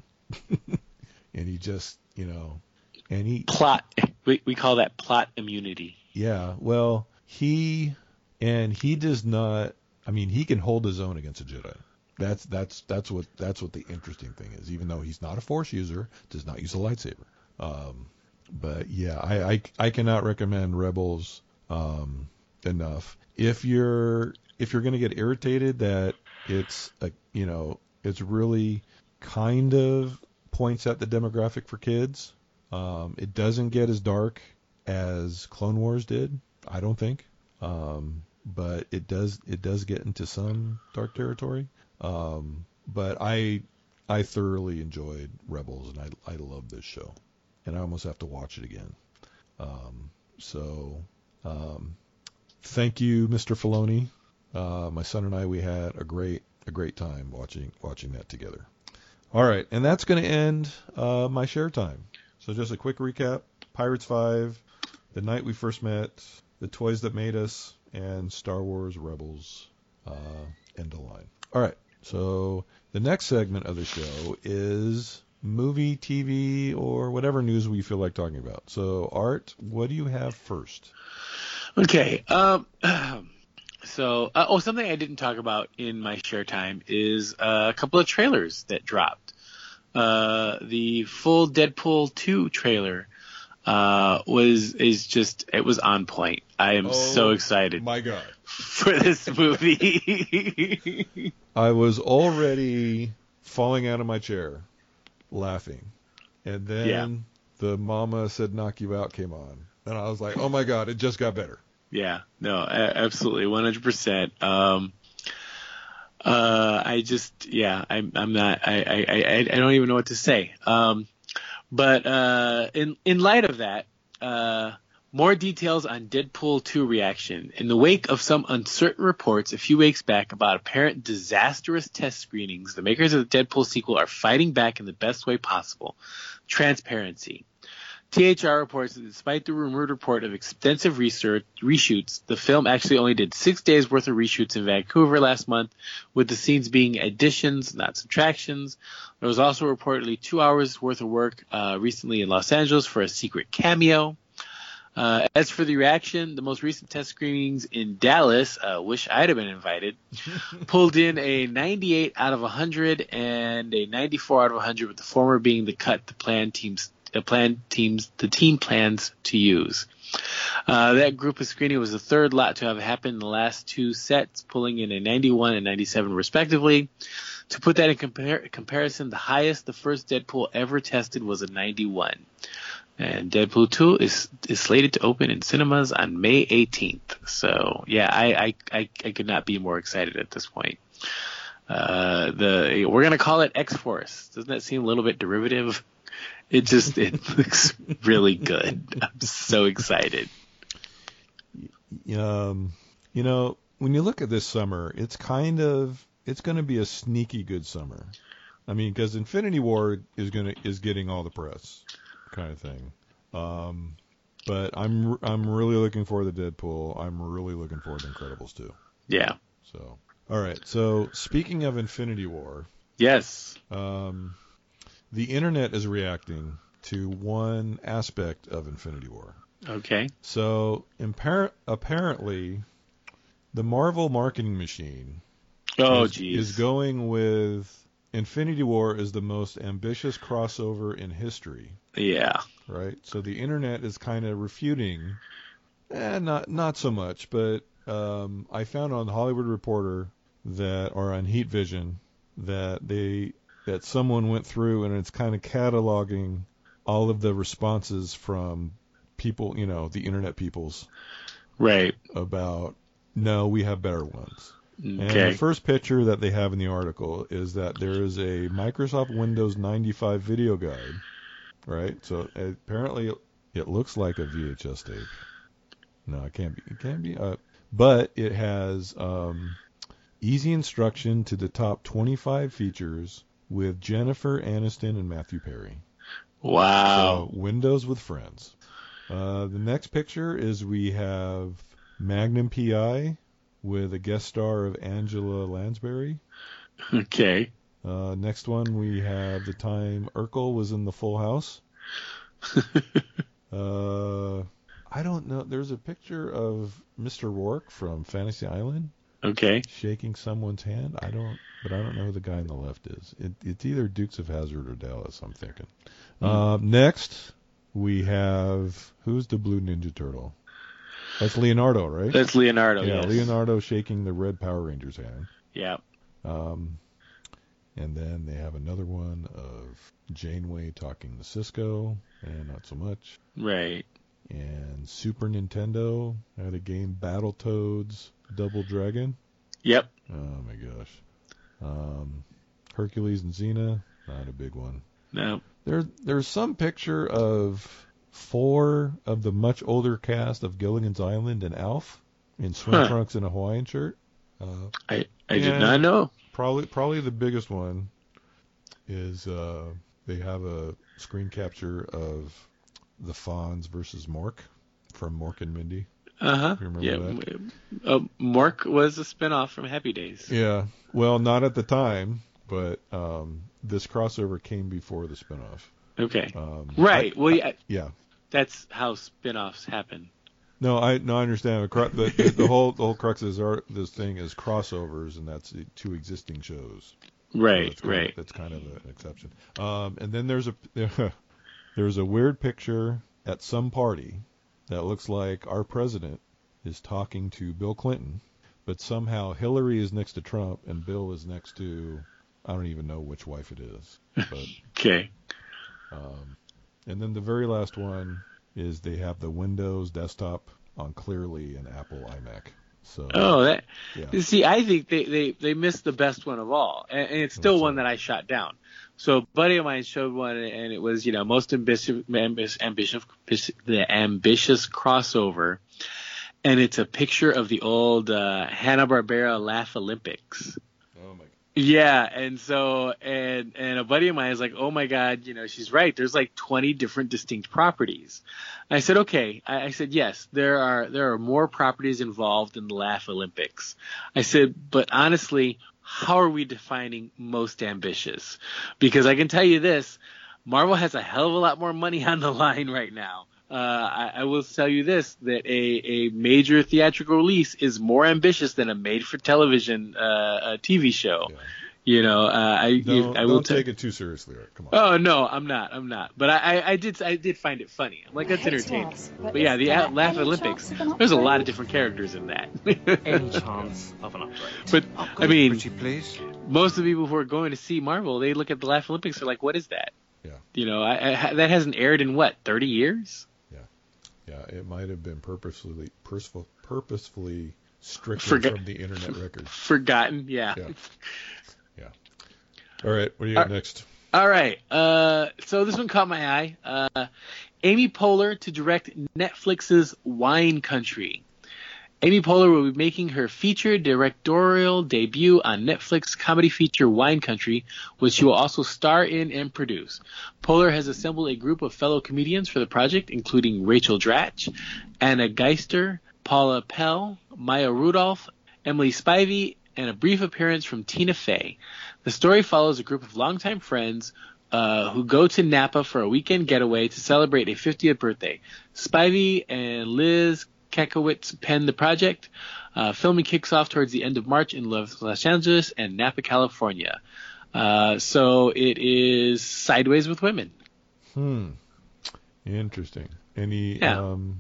And he just, you know, and he, Plot. We we call that plot immunity. yeah, well, he, and he does not, I mean, he can hold his own against a Jedi. That's, that's, that's what, that's what the interesting thing is. Even though he's not a Force user, does not use a lightsaber. Um, but yeah, I, I, I cannot recommend Rebels, um, enough. If you're, if you're going to get irritated that it's a, you know, it's really kind of points at the demographic for kids. Um, it doesn't get as dark as Clone Wars did, I don't think. Um, but it does it does get into some dark territory. Um, but I I thoroughly enjoyed Rebels, and I I love this show, and I almost have to watch it again. Um, so um, thank you, Mister Filoni. Uh, my son and I, we had a great a great time watching watching that together. All right, and that's going to end uh, my share time. So just a quick recap: Pirates five, The Night We First Met, The Toys That Made Us, and Star Wars Rebels. Uh, end of line. All right, so the next segment of the show is movie, T V, or whatever news we feel like talking about. So, Art, what do you have first? Okay. Um, so, uh, oh, something I didn't talk about in my share time is uh, a couple of trailers that dropped. Uh, the full Deadpool two trailer uh, was is just it was on point. I am Oh, so excited My God. for this movie. I was already falling out of my chair laughing. And then Yeah. the Mama Said Knock You Out came on. And I was like, oh my God, it just got better. Yeah, no, a- absolutely, one hundred percent. Um, uh, I just, yeah, I'm, I'm not, I, I, I, I don't even know what to say. Um, but uh, in in light of that, uh, more details on Deadpool two reaction. In the wake of some uncertain reports a few weeks back about apparent disastrous test screenings, the makers of the Deadpool sequel are fighting back in the best way possible: transparency. T H R reports that despite the rumored report of extensive research reshoots, the film actually only did six days worth of reshoots in Vancouver last month, with the scenes being additions, not subtractions. There was also reportedly two hours worth of work uh, recently in Los Angeles for a secret cameo. Uh, as for the reaction, the most recent test screenings in Dallas, uh, wish I'd have been invited, pulled in a ninety-eight out of one hundred and a ninety-four out of one hundred, with the former being the cut the plan teams the plan teams the team plans to use. Uh, that group of screening was the third lot to have happened in the last two sets, pulling in a ninety-one and ninety-seven respectively. To put that in compar- comparison, the highest the first Deadpool ever tested was a ninety-one. And Deadpool two is is slated to open in cinemas on May eighteenth. So yeah, I I, I, I could not be more excited at this point. Uh, the we're gonna call it X-Force. Doesn't that seem a little bit derivative? It just it looks really good. I'm so excited. Um, you know, when you look at this summer, it's kind of it's going to be a sneaky good summer. I mean, because Infinity War is gonna is getting all the press, kind of thing. Um, but I'm I'm really looking forward to Deadpool. I'm really looking forward to Incredibles too. Yeah. So, all right. So, speaking of Infinity War, Yes. um, the internet is reacting to one aspect of Infinity War. Okay. So, impar- apparently, the Marvel marketing machine Oh, is, geez. is going with Infinity War is the most ambitious crossover in history, Yeah. right? So the internet is kind of refuting, eh, not not so much, but um, I found on Hollywood Reporter that, or on Heat Vision, that they that someone went through and it's kind of cataloging all of the responses from people, you know, the internet peoples Right. about, no, we have better ones. And Okay. the first picture that they have in the article is that there is a Microsoft Windows ninety-five video guide, right? So apparently it looks like a V H S tape. No, it can't be. It can't be. Uh, but it has um, easy instruction to the top twenty-five features with Jennifer Aniston and Matthew Perry. Wow. So Windows with friends. Uh, the next picture is we have Magnum P I with a guest star of Angela Lansbury. Okay. Uh, next one we have the time Urkel was in the Full House. uh, I don't know. There's a picture of Mister Rourke from Fantasy Island Okay. shaking someone's hand. I don't, but I don't know who the guy on the left is. It, it's either Dukes of Hazzard or Dallas, I'm thinking. Hmm. Uh, next we have, who's the Blue Ninja Turtle? That's Leonardo, right? That's Leonardo. yeah, Yes. Leonardo shaking the red Power Rangers hand. Yeah. Um, And then they have another one of Janeway talking to Cisco, and not so much. Right. And Super Nintendo had a game, Battletoads Double Dragon. Yep. Oh my gosh. Um, Hercules and Xena, not a big one. No. There, there's some picture of four of the much older cast of Gilligan's Island and Alf in swim Huh. trunks and a Hawaiian shirt. Uh, I I Yeah. did not know. Probably, probably the biggest one is uh, they have a screen capture of the Fonz versus Mork from Mork and Mindy. Uh huh. You remember Yeah. that? Uh, Mork was a spinoff from Happy Days. Yeah. Well, not at the time, but um, this crossover came before the spinoff. Okay. Um, Right. I- well, yeah, yeah. that's how spinoffs happen. No, I no, I understand. The, cro- the, the, the whole the whole crux of this, art, this thing is crossovers, and that's the two existing shows. So Right. that's kind of- right. that's kind of an exception. Um, and then there's a there's a weird picture at some party that looks like our president is talking to Bill Clinton, but somehow Hillary is next to Trump and Bill is next to, I don't even know which wife it is. But Okay. um, and then the very last one is they have the Windows desktop on Clearly an Apple iMac. So Oh, that. yeah. See, I think they, they, they missed the best one of all, and, and it's still What's one that? that I shot down. So, a buddy of mine showed one, and it was, you know, most ambitious, ambitious, ambitious, the ambitious crossover, and it's a picture of the old uh, Hanna-Barbera Laugh Olympics. Oh my. Yeah, and so and and a buddy of mine is like, oh my god, you know, she's right. There's like twenty different distinct properties. I said, okay. I, I said, yes, there are there are more properties involved in the Laugh Olympics. I said, but honestly, how are we defining most ambitious? Because I can tell you this, Marvel has a hell of a lot more money on the line right now. Uh, I, I will tell you this, that a, a major theatrical release is more ambitious than a made-for-television uh, a T V show. Yeah. You know, uh, I, Don't, I will don't tell. take it too seriously, Art. Come on. Oh no, I'm not. I'm not. But I, I, I did. I did find it funny. I'm like, that's Hey, entertaining. Smalls, But yeah, the is Laugh there any Olympics. chance of an There's a lot upgrade? of different characters in that. Any chance of an upgrade? But I Upgrade, mean, pretty please. most of the people who are going to see Marvel, they look at the Laugh Olympics. They're like, what is that? Yeah. You know, I, I, that hasn't aired in what, thirty years? Yeah, it might have been purposefully purposeful, purposefully stricken Forget- from the internet record. Forgotten. Yeah. Yeah. Yeah. All right, what do you got Uh, next? All right. Uh, so this one caught my eye. Uh, Amy Poehler to direct Netflix's Wine Country. Amy Poehler will be making her feature directorial debut on Netflix comedy feature Wine Country, which she will also star in and produce. Poehler has assembled a group of fellow comedians for the project, including Rachel Dratch, Anna Geister, Paula Pell, Maya Rudolph, Emily Spivey, and a brief appearance from Tina Fey. The story follows a group of longtime friends uh, who go to Napa for a weekend getaway to celebrate a fiftieth birthday. Spivey and Liz Kekowitz penned the project. Uh, filming kicks off towards the end of March in Los Los Angeles and Napa, California. Uh, so it is Sideways with Women. Hmm. Interesting. Any Yeah. um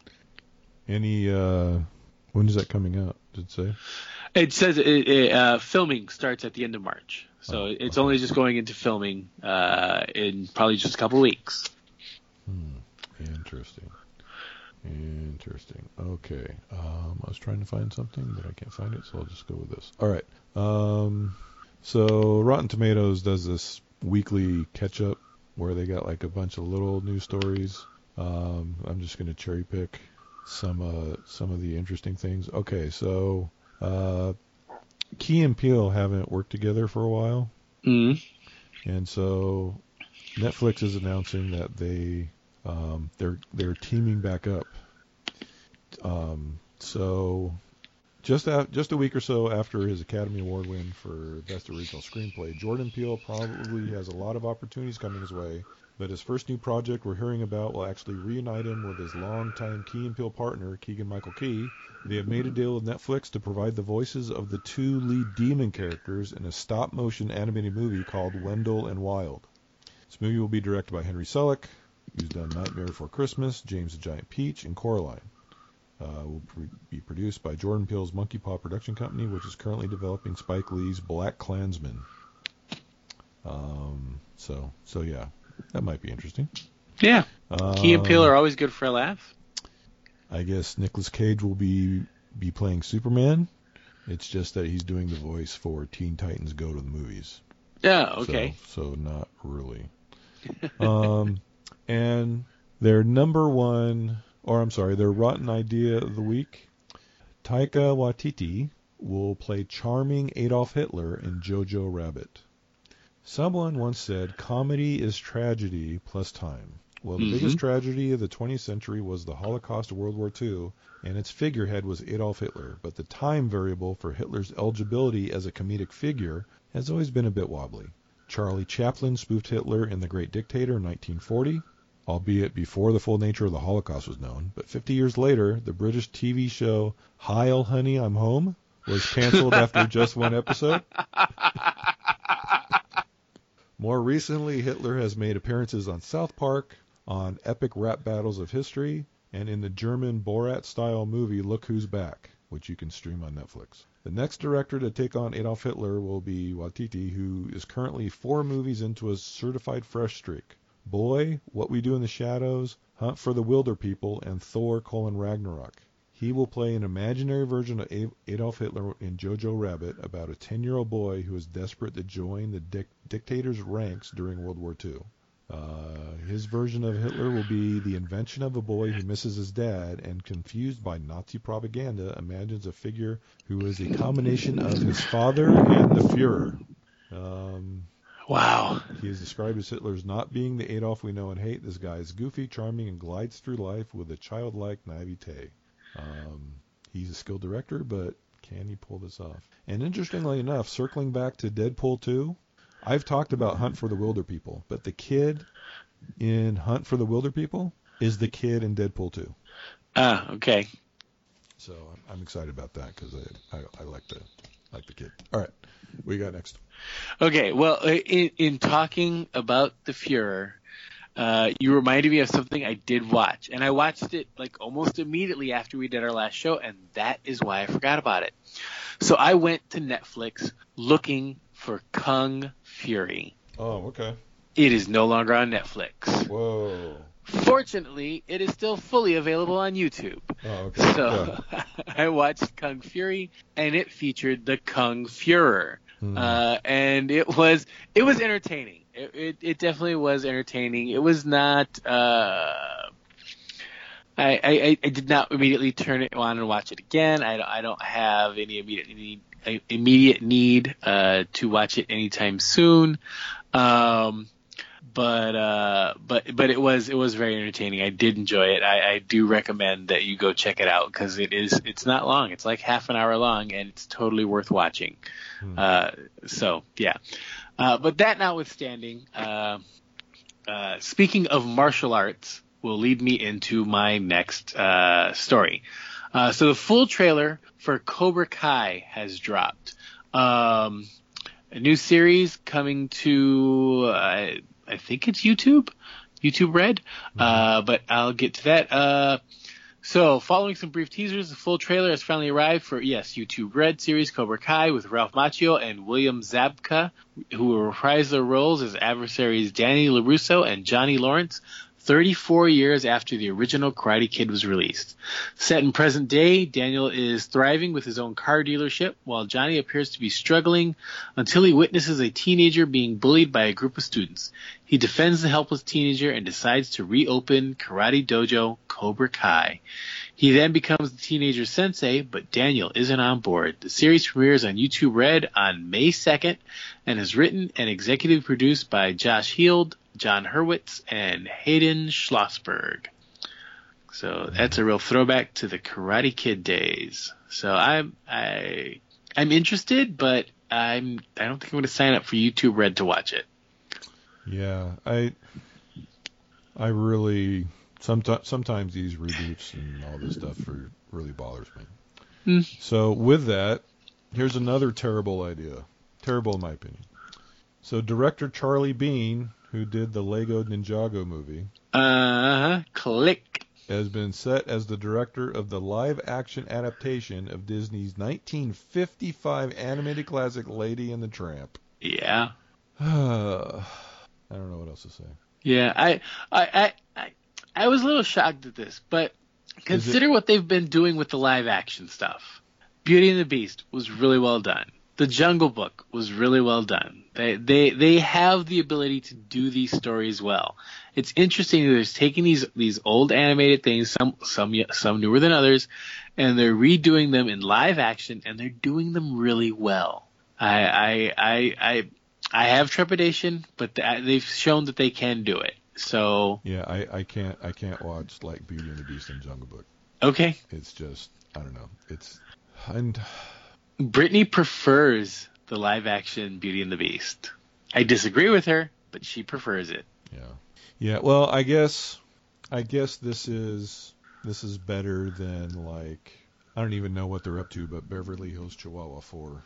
any uh when is that coming out? Did it say? It says it, it, uh, filming starts at the end of March. So Oh, it's okay. only just going into filming uh, in probably just a couple weeks. Hmm. Interesting. Interesting. Okay. Um, I was trying to find something, but I can't find it, so I'll just go with this. All right. Um, so Rotten Tomatoes does this weekly catch-up where they got like a bunch of little news stories. Um, I'm just going to cherry pick some uh, some of the interesting things. Okay, so uh, Key and Peele haven't worked together for a while, Mm. and so Netflix is announcing that they um, they're they're teaming back up. Um, so just a, just a week or so after his Academy Award win for Best Original Screenplay, Jordan Peele probably has a lot of opportunities coming his way. But his first new project we're hearing about will actually reunite him with his longtime Key and Peele partner, Keegan-Michael Key. They have made a deal with Netflix to provide the voices of the two lead demon characters in a stop-motion animated movie called Wendell and Wild. This movie will be directed by Henry Selick, who's done Nightmare Before Christmas, James the Giant Peach, and Coraline. Uh, will pre- be produced by Jordan Peele's Monkey Paw production company, which is currently developing Spike Lee's Black Klansman. Um, so so yeah, that might be interesting. Yeah. Um, Key and Peele are always good for a laugh. I guess Nicolas Cage will be be playing Superman. It's just that he's doing the voice for Teen Titans Go to the movies. Yeah, okay. So, so not really. um, and their number one, or I'm sorry, their rotten idea of the week, Taika Waititi will play charming Adolf Hitler in Jojo Rabbit. Someone once said, comedy is tragedy plus time. Well, the Mhm. biggest tragedy of the twentieth century was the Holocaust of World War Two, and its figurehead was Adolf Hitler. But the time variable for Hitler's eligibility as a comedic figure has always been a bit wobbly. Charlie Chaplin spoofed Hitler in The Great Dictator in nineteen forty, albeit before the full nature of the Holocaust was known. But fifty years later, the British T V show Heil Honey, I'm Home was canceled after just one episode. More recently, Hitler has made appearances on South Park, on epic rap battles of history, and in the German Borat-style movie Look Who's Back, which you can stream on Netflix. The next director to take on Adolf Hitler will be Waititi, who is currently four movies into a certified fresh streak. Boy, What We Do in the Shadows, Hunt for the Wilder People, and Thor: colon, Ragnarok. He will play an imaginary version of Adolf Hitler in Jojo Rabbit about a ten-year-old boy who is desperate to join the dic- dictator's ranks during World War Two. Uh, his version of Hitler will be the invention of a boy who misses his dad and, confused by Nazi propaganda, imagines a figure who is a combination of his father and the Fuhrer. Um, Wow. he is described as Hitler's not being the Adolf we know and hate. This guy is goofy, charming, and glides through life with a childlike naivete. Um, he's a skilled director, but can he pull this off? And interestingly enough, circling back to Deadpool two, I've talked about Hunt for the Wilder People, but the kid in Hunt for the Wilder People is the kid in Deadpool two. Ah, okay. So I'm excited about that because I, I I like the like the kid. All right, what you got next? Okay, well, in, in talking about the Fuhrer, uh, you reminded me of something I did watch, and I watched it like almost immediately after we did our last show, and that is why I forgot about it. So I went to Netflix looking for Kung Fury. Oh, okay. It is no longer on Netflix. Whoa. Fortunately, it is still fully available on YouTube. Oh, okay. So Yeah. I watched Kung Fury, and it featured the Kung Fuhrer. Hmm. Uh, and it was it was entertaining. It, it, it definitely was entertaining. It was not. Uh, I, I I did not immediately turn it on and watch it again. I don't, I don't have any immediate need immediate need uh, to watch it anytime soon. Um, but uh, but but it was it was very entertaining. I did enjoy it. I, I do recommend that you go check it out because it is it's not long. It's like half an hour long and it's totally worth watching. Hmm. Uh, so yeah. Uh, but that notwithstanding, uh, uh, speaking of martial arts, will lead me into my next uh, story. Uh, so the full trailer for Cobra Kai has dropped. Um, a new series coming to, uh, I think it's YouTube, YouTube Red, Mm-hmm. uh, but I'll get to that. Uh, so following some brief teasers, the full trailer has finally arrived for, yes, YouTube Red series Cobra Kai with Ralph Macchio and William Zabka, who will reprise their roles as adversaries Danny LaRusso and Johnny Lawrence, thirty-four years after the original Karate Kid was released. Set in present day, Daniel is thriving with his own car dealership, while Johnny appears to be struggling until he witnesses a teenager being bullied by a group of students. He defends the helpless teenager and decides to reopen Karate Dojo Cobra Kai. He then becomes the teenager's sensei, but Daniel isn't on board. The series premieres on YouTube Red on May second and is written and executive produced by Josh Heald, John Hurwitz, and Hayden Schlossberg. So that's a real throwback to the Karate Kid days. So I'm I I'm interested, but I'm I don't think I'm going to sign up for YouTube Red to watch it. Yeah, I I really sometimes sometimes these reboots and all this stuff are, really bothers me. Mm. So with that, here's another terrible idea. Terrible in my opinion. So director Charlie Bean, who did the Lego Ninjago movie, Uh-huh. Click. has been set as the director of the live-action adaptation of Disney's nineteen fifty-five animated classic Lady and the Tramp. Yeah. I don't know what else to say. Yeah, I, I, I, I, I was a little shocked at this, but consider what they've been doing with the live action stuff. Beauty and the Beast was really well done. The Jungle Book was really well done. They, they, they have the ability to do these stories well. It's interesting that they're taking these, these old animated things, some, some, some newer than others, and they're redoing them in live action, and they're doing them really well. I, I, I, I, I have trepidation, but they've shown that they can do it. So yeah, I, I can't I can't watch like Beauty and the Beast and Jungle Book. Okay. It's just I don't know. It's and Brittany prefers the live action Beauty and the Beast. I disagree with her, but she prefers it. Yeah. Yeah, well, I guess I guess this is this is better than like I don't even know what they're up to, but Beverly Hills Chihuahua four.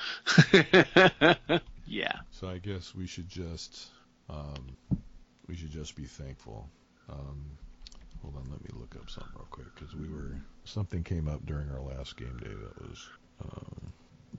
Yeah. So I guess we should just um, we should just be thankful. Um, hold on, let me look up something real quick because we were something came up during our last game day that was. Um,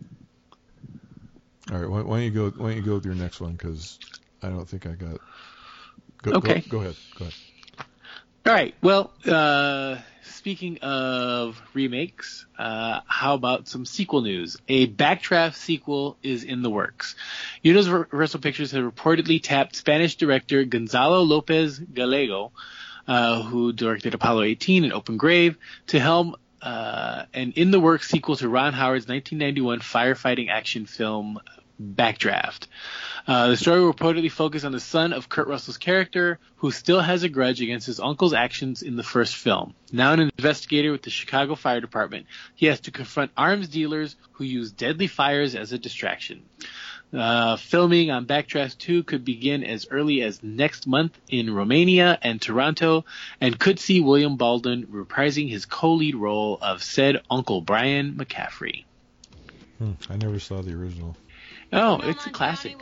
all right, why, why don't you go? Why don't you go with your next one? Because I don't think I got. Go, okay. Go, go ahead. Go ahead. All right. Well, uh, speaking of remakes, uh, how about some sequel news? A Backdraft sequel is in the works. Universal Pictures has reportedly tapped Spanish director Gonzalo Lopez Gallego, uh, who directed Apollo eighteen and Open Grave, to helm uh, an in-the-works sequel to Ron Howard's nineteen ninety-one firefighting action film Backdraft. Uh, the story will reportedly focus on the son of Kurt Russell's character, who still has a grudge against his uncle's actions in the first film. Now an investigator with the Chicago Fire Department, he has to confront arms dealers who use deadly fires as a distraction. Uh, filming on Backdraft two could begin as early as next month in Romania and Toronto, and could see William Baldwin reprising his co-lead role of said Uncle Brian McCaffrey. Hmm, I never saw the original. Oh, it's a classic.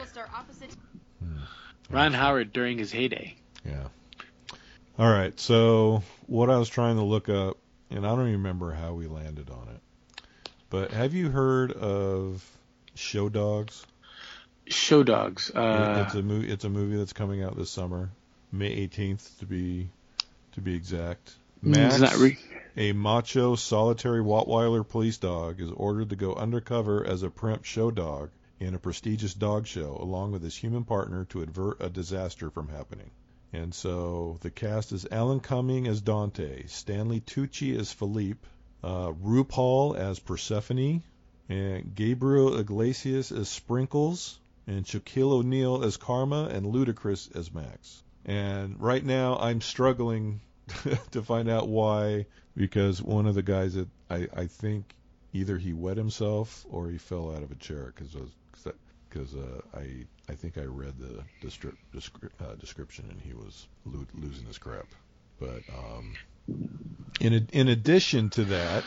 Hmm. Ron Howard during his heyday. Yeah. All right. So what I was trying to look up, and I don't even remember how we landed on it, but have you heard of Show Dogs? Show Dogs. Uh, it's a movie. It's a movie that's coming out this summer, May eighteenth to be to be exact. Max, not re- a macho, solitary Rottweiler police dog, is ordered to go undercover as a primp show dog in a prestigious dog show, along with his human partner, to avert a disaster from happening. And so the cast is Alan Cumming as Dante, Stanley Tucci as Philippe, uh, RuPaul as Persephone, and Gabriel Iglesias as Sprinkles, and Shaquille O'Neal as Karma, and Ludacris as Max. And right now I'm struggling to find out why, because one of the guys that I, I think either he wet himself or he fell out of a chair because because uh, I I think I read the destri- descri- uh, description and he was lo- losing his crap. But um, in a, in addition to that,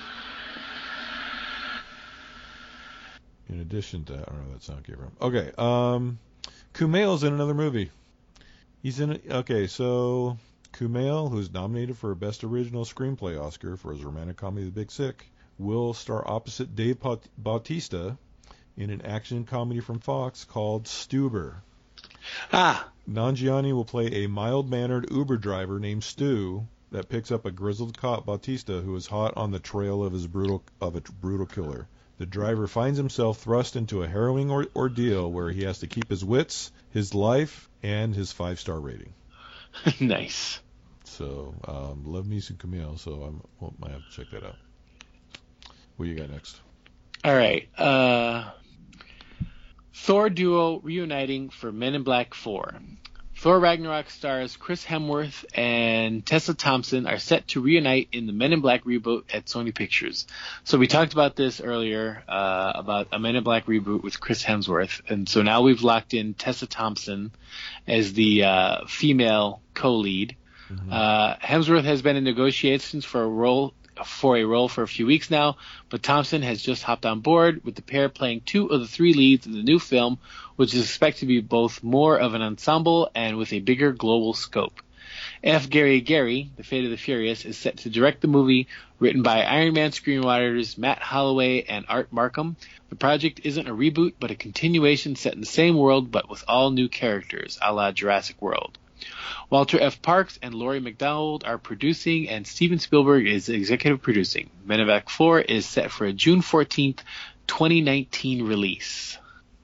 in addition to I don't know that sound came from. Okay, um, Kumail's in another movie. He's in a, okay, so Kumail, who's nominated for a Best Original Screenplay Oscar for his romantic comedy The Big Sick, will star opposite Dave Bautista in an action comedy from Fox called Stuber. Ah. Nanjiani will play a mild-mannered Uber driver named Stu that picks up a grizzled cop, Bautista, who is hot on the trail of his brutal of a brutal killer. The driver finds himself thrust into a harrowing or- ordeal where he has to keep his wits, his life, and his five-star rating. Nice. So, um, love me some Kumail, so I'm, well, I might have to check that out. What do you got next? All right. Uh, Thor duo reuniting for Men in Black four. Thor Ragnarok stars Chris Hemsworth and Tessa Thompson are set to reunite in the Men in Black reboot at Sony Pictures. So we talked about this earlier, uh, about a Men in Black reboot with Chris Hemsworth. And so now we've locked in Tessa Thompson as the uh, female co-lead. Mm-hmm. Uh, Hemsworth has been in negotiations for a role for a role for a few weeks now, but Thompson has just hopped on board, with the pair playing two of the three leads in the new film, which is expected to be both more of an ensemble and with a bigger global scope. F. Gary Gary, The Fate of the Furious, is set to direct the movie, written by Iron Man screenwriters Matt Holloway and Art Markham. The project isn't a reboot, but a continuation set in the same world, but with all new characters, a la Jurassic World. Walter F. Parks and Laurie McDonald are producing, and Steven Spielberg is executive producing. Men in Black four is set for a June fourteenth, twenty nineteen release.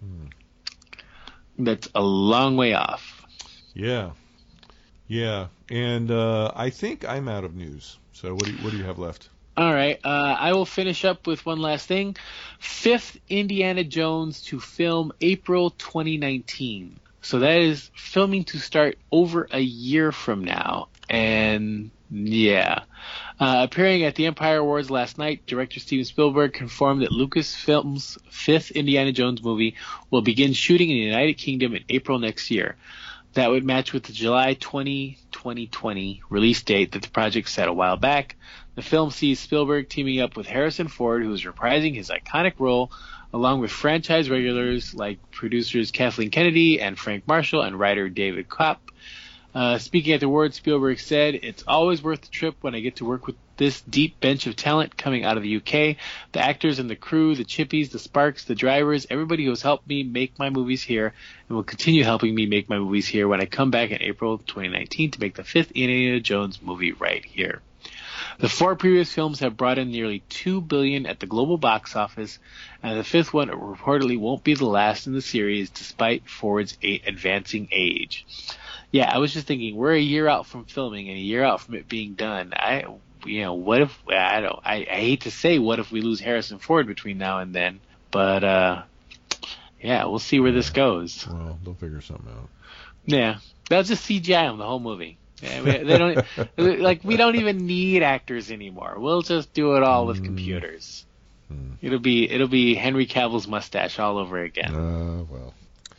Hmm. That's a long way off. Yeah. Yeah. And uh, I think I'm out of news. So what do you, what do you have left? All right. Uh, I will finish up with one last thing. Fifth Indiana Jones to film April twenty nineteen. So that is filming to start over a year from now. And yeah. Uh, appearing at the Empire Awards last night, director Steven Spielberg confirmed that Lucasfilm's fifth Indiana Jones movie will begin shooting in the United Kingdom in April next year. That would match with the July twentieth, twenty twenty release date that the project set a while back. The film sees Spielberg teaming up with Harrison Ford, who is reprising his iconic role, along with franchise regulars like producers Kathleen Kennedy and Frank Marshall and writer David Kopp. Uh, speaking at the awards, Spielberg said, "It's always worth the trip when I get to work with this deep bench of talent coming out of the U K. The actors and the crew, the chippies, the sparks, the drivers, everybody who has helped me make my movies here and will continue helping me make my movies here when I come back in April twenty nineteen to make the fifth Indiana Jones movie right here." The four previous films have brought in nearly two billion dollars at the global box office, and the fifth one reportedly won't be the last in the series despite Ford's advancing age. Yeah, I was just thinking, we're a year out from filming and a year out from it being done. I, you know, what if I don't? I, I hate to say, what if we lose Harrison Ford between now and then? But uh, yeah, we'll see where this goes. Well, they'll figure something out. Yeah, they'll just C G I him the whole movie. Yeah, we, they don't like. We don't even need actors anymore. We'll just do it all with computers. Mm. It'll be it'll be Henry Cavill's mustache all over again. Uh, well.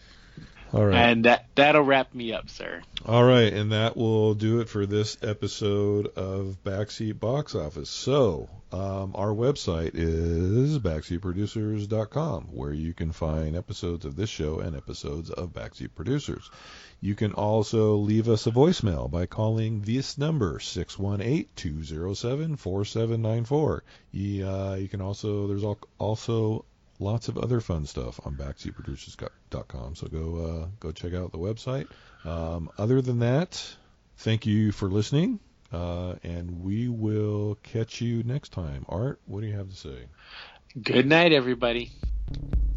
All right. And that, that'll wrap me up, sir. All right, and that will do it for this episode of Backseat Box Office. So, um, our website is backseat producers dot com, where you can find episodes of this show and episodes of Backseat Producers. You can also leave us a voicemail by calling this number, six one eight, two zero seven, four seven nine four. You, uh, you can also, there's also lots of other fun stuff on backseat producers dot com, so go uh, go check out the website. Um, other than that, thank you for listening, uh, and we will catch you next time. Art, what do you have to say? Good night, everybody.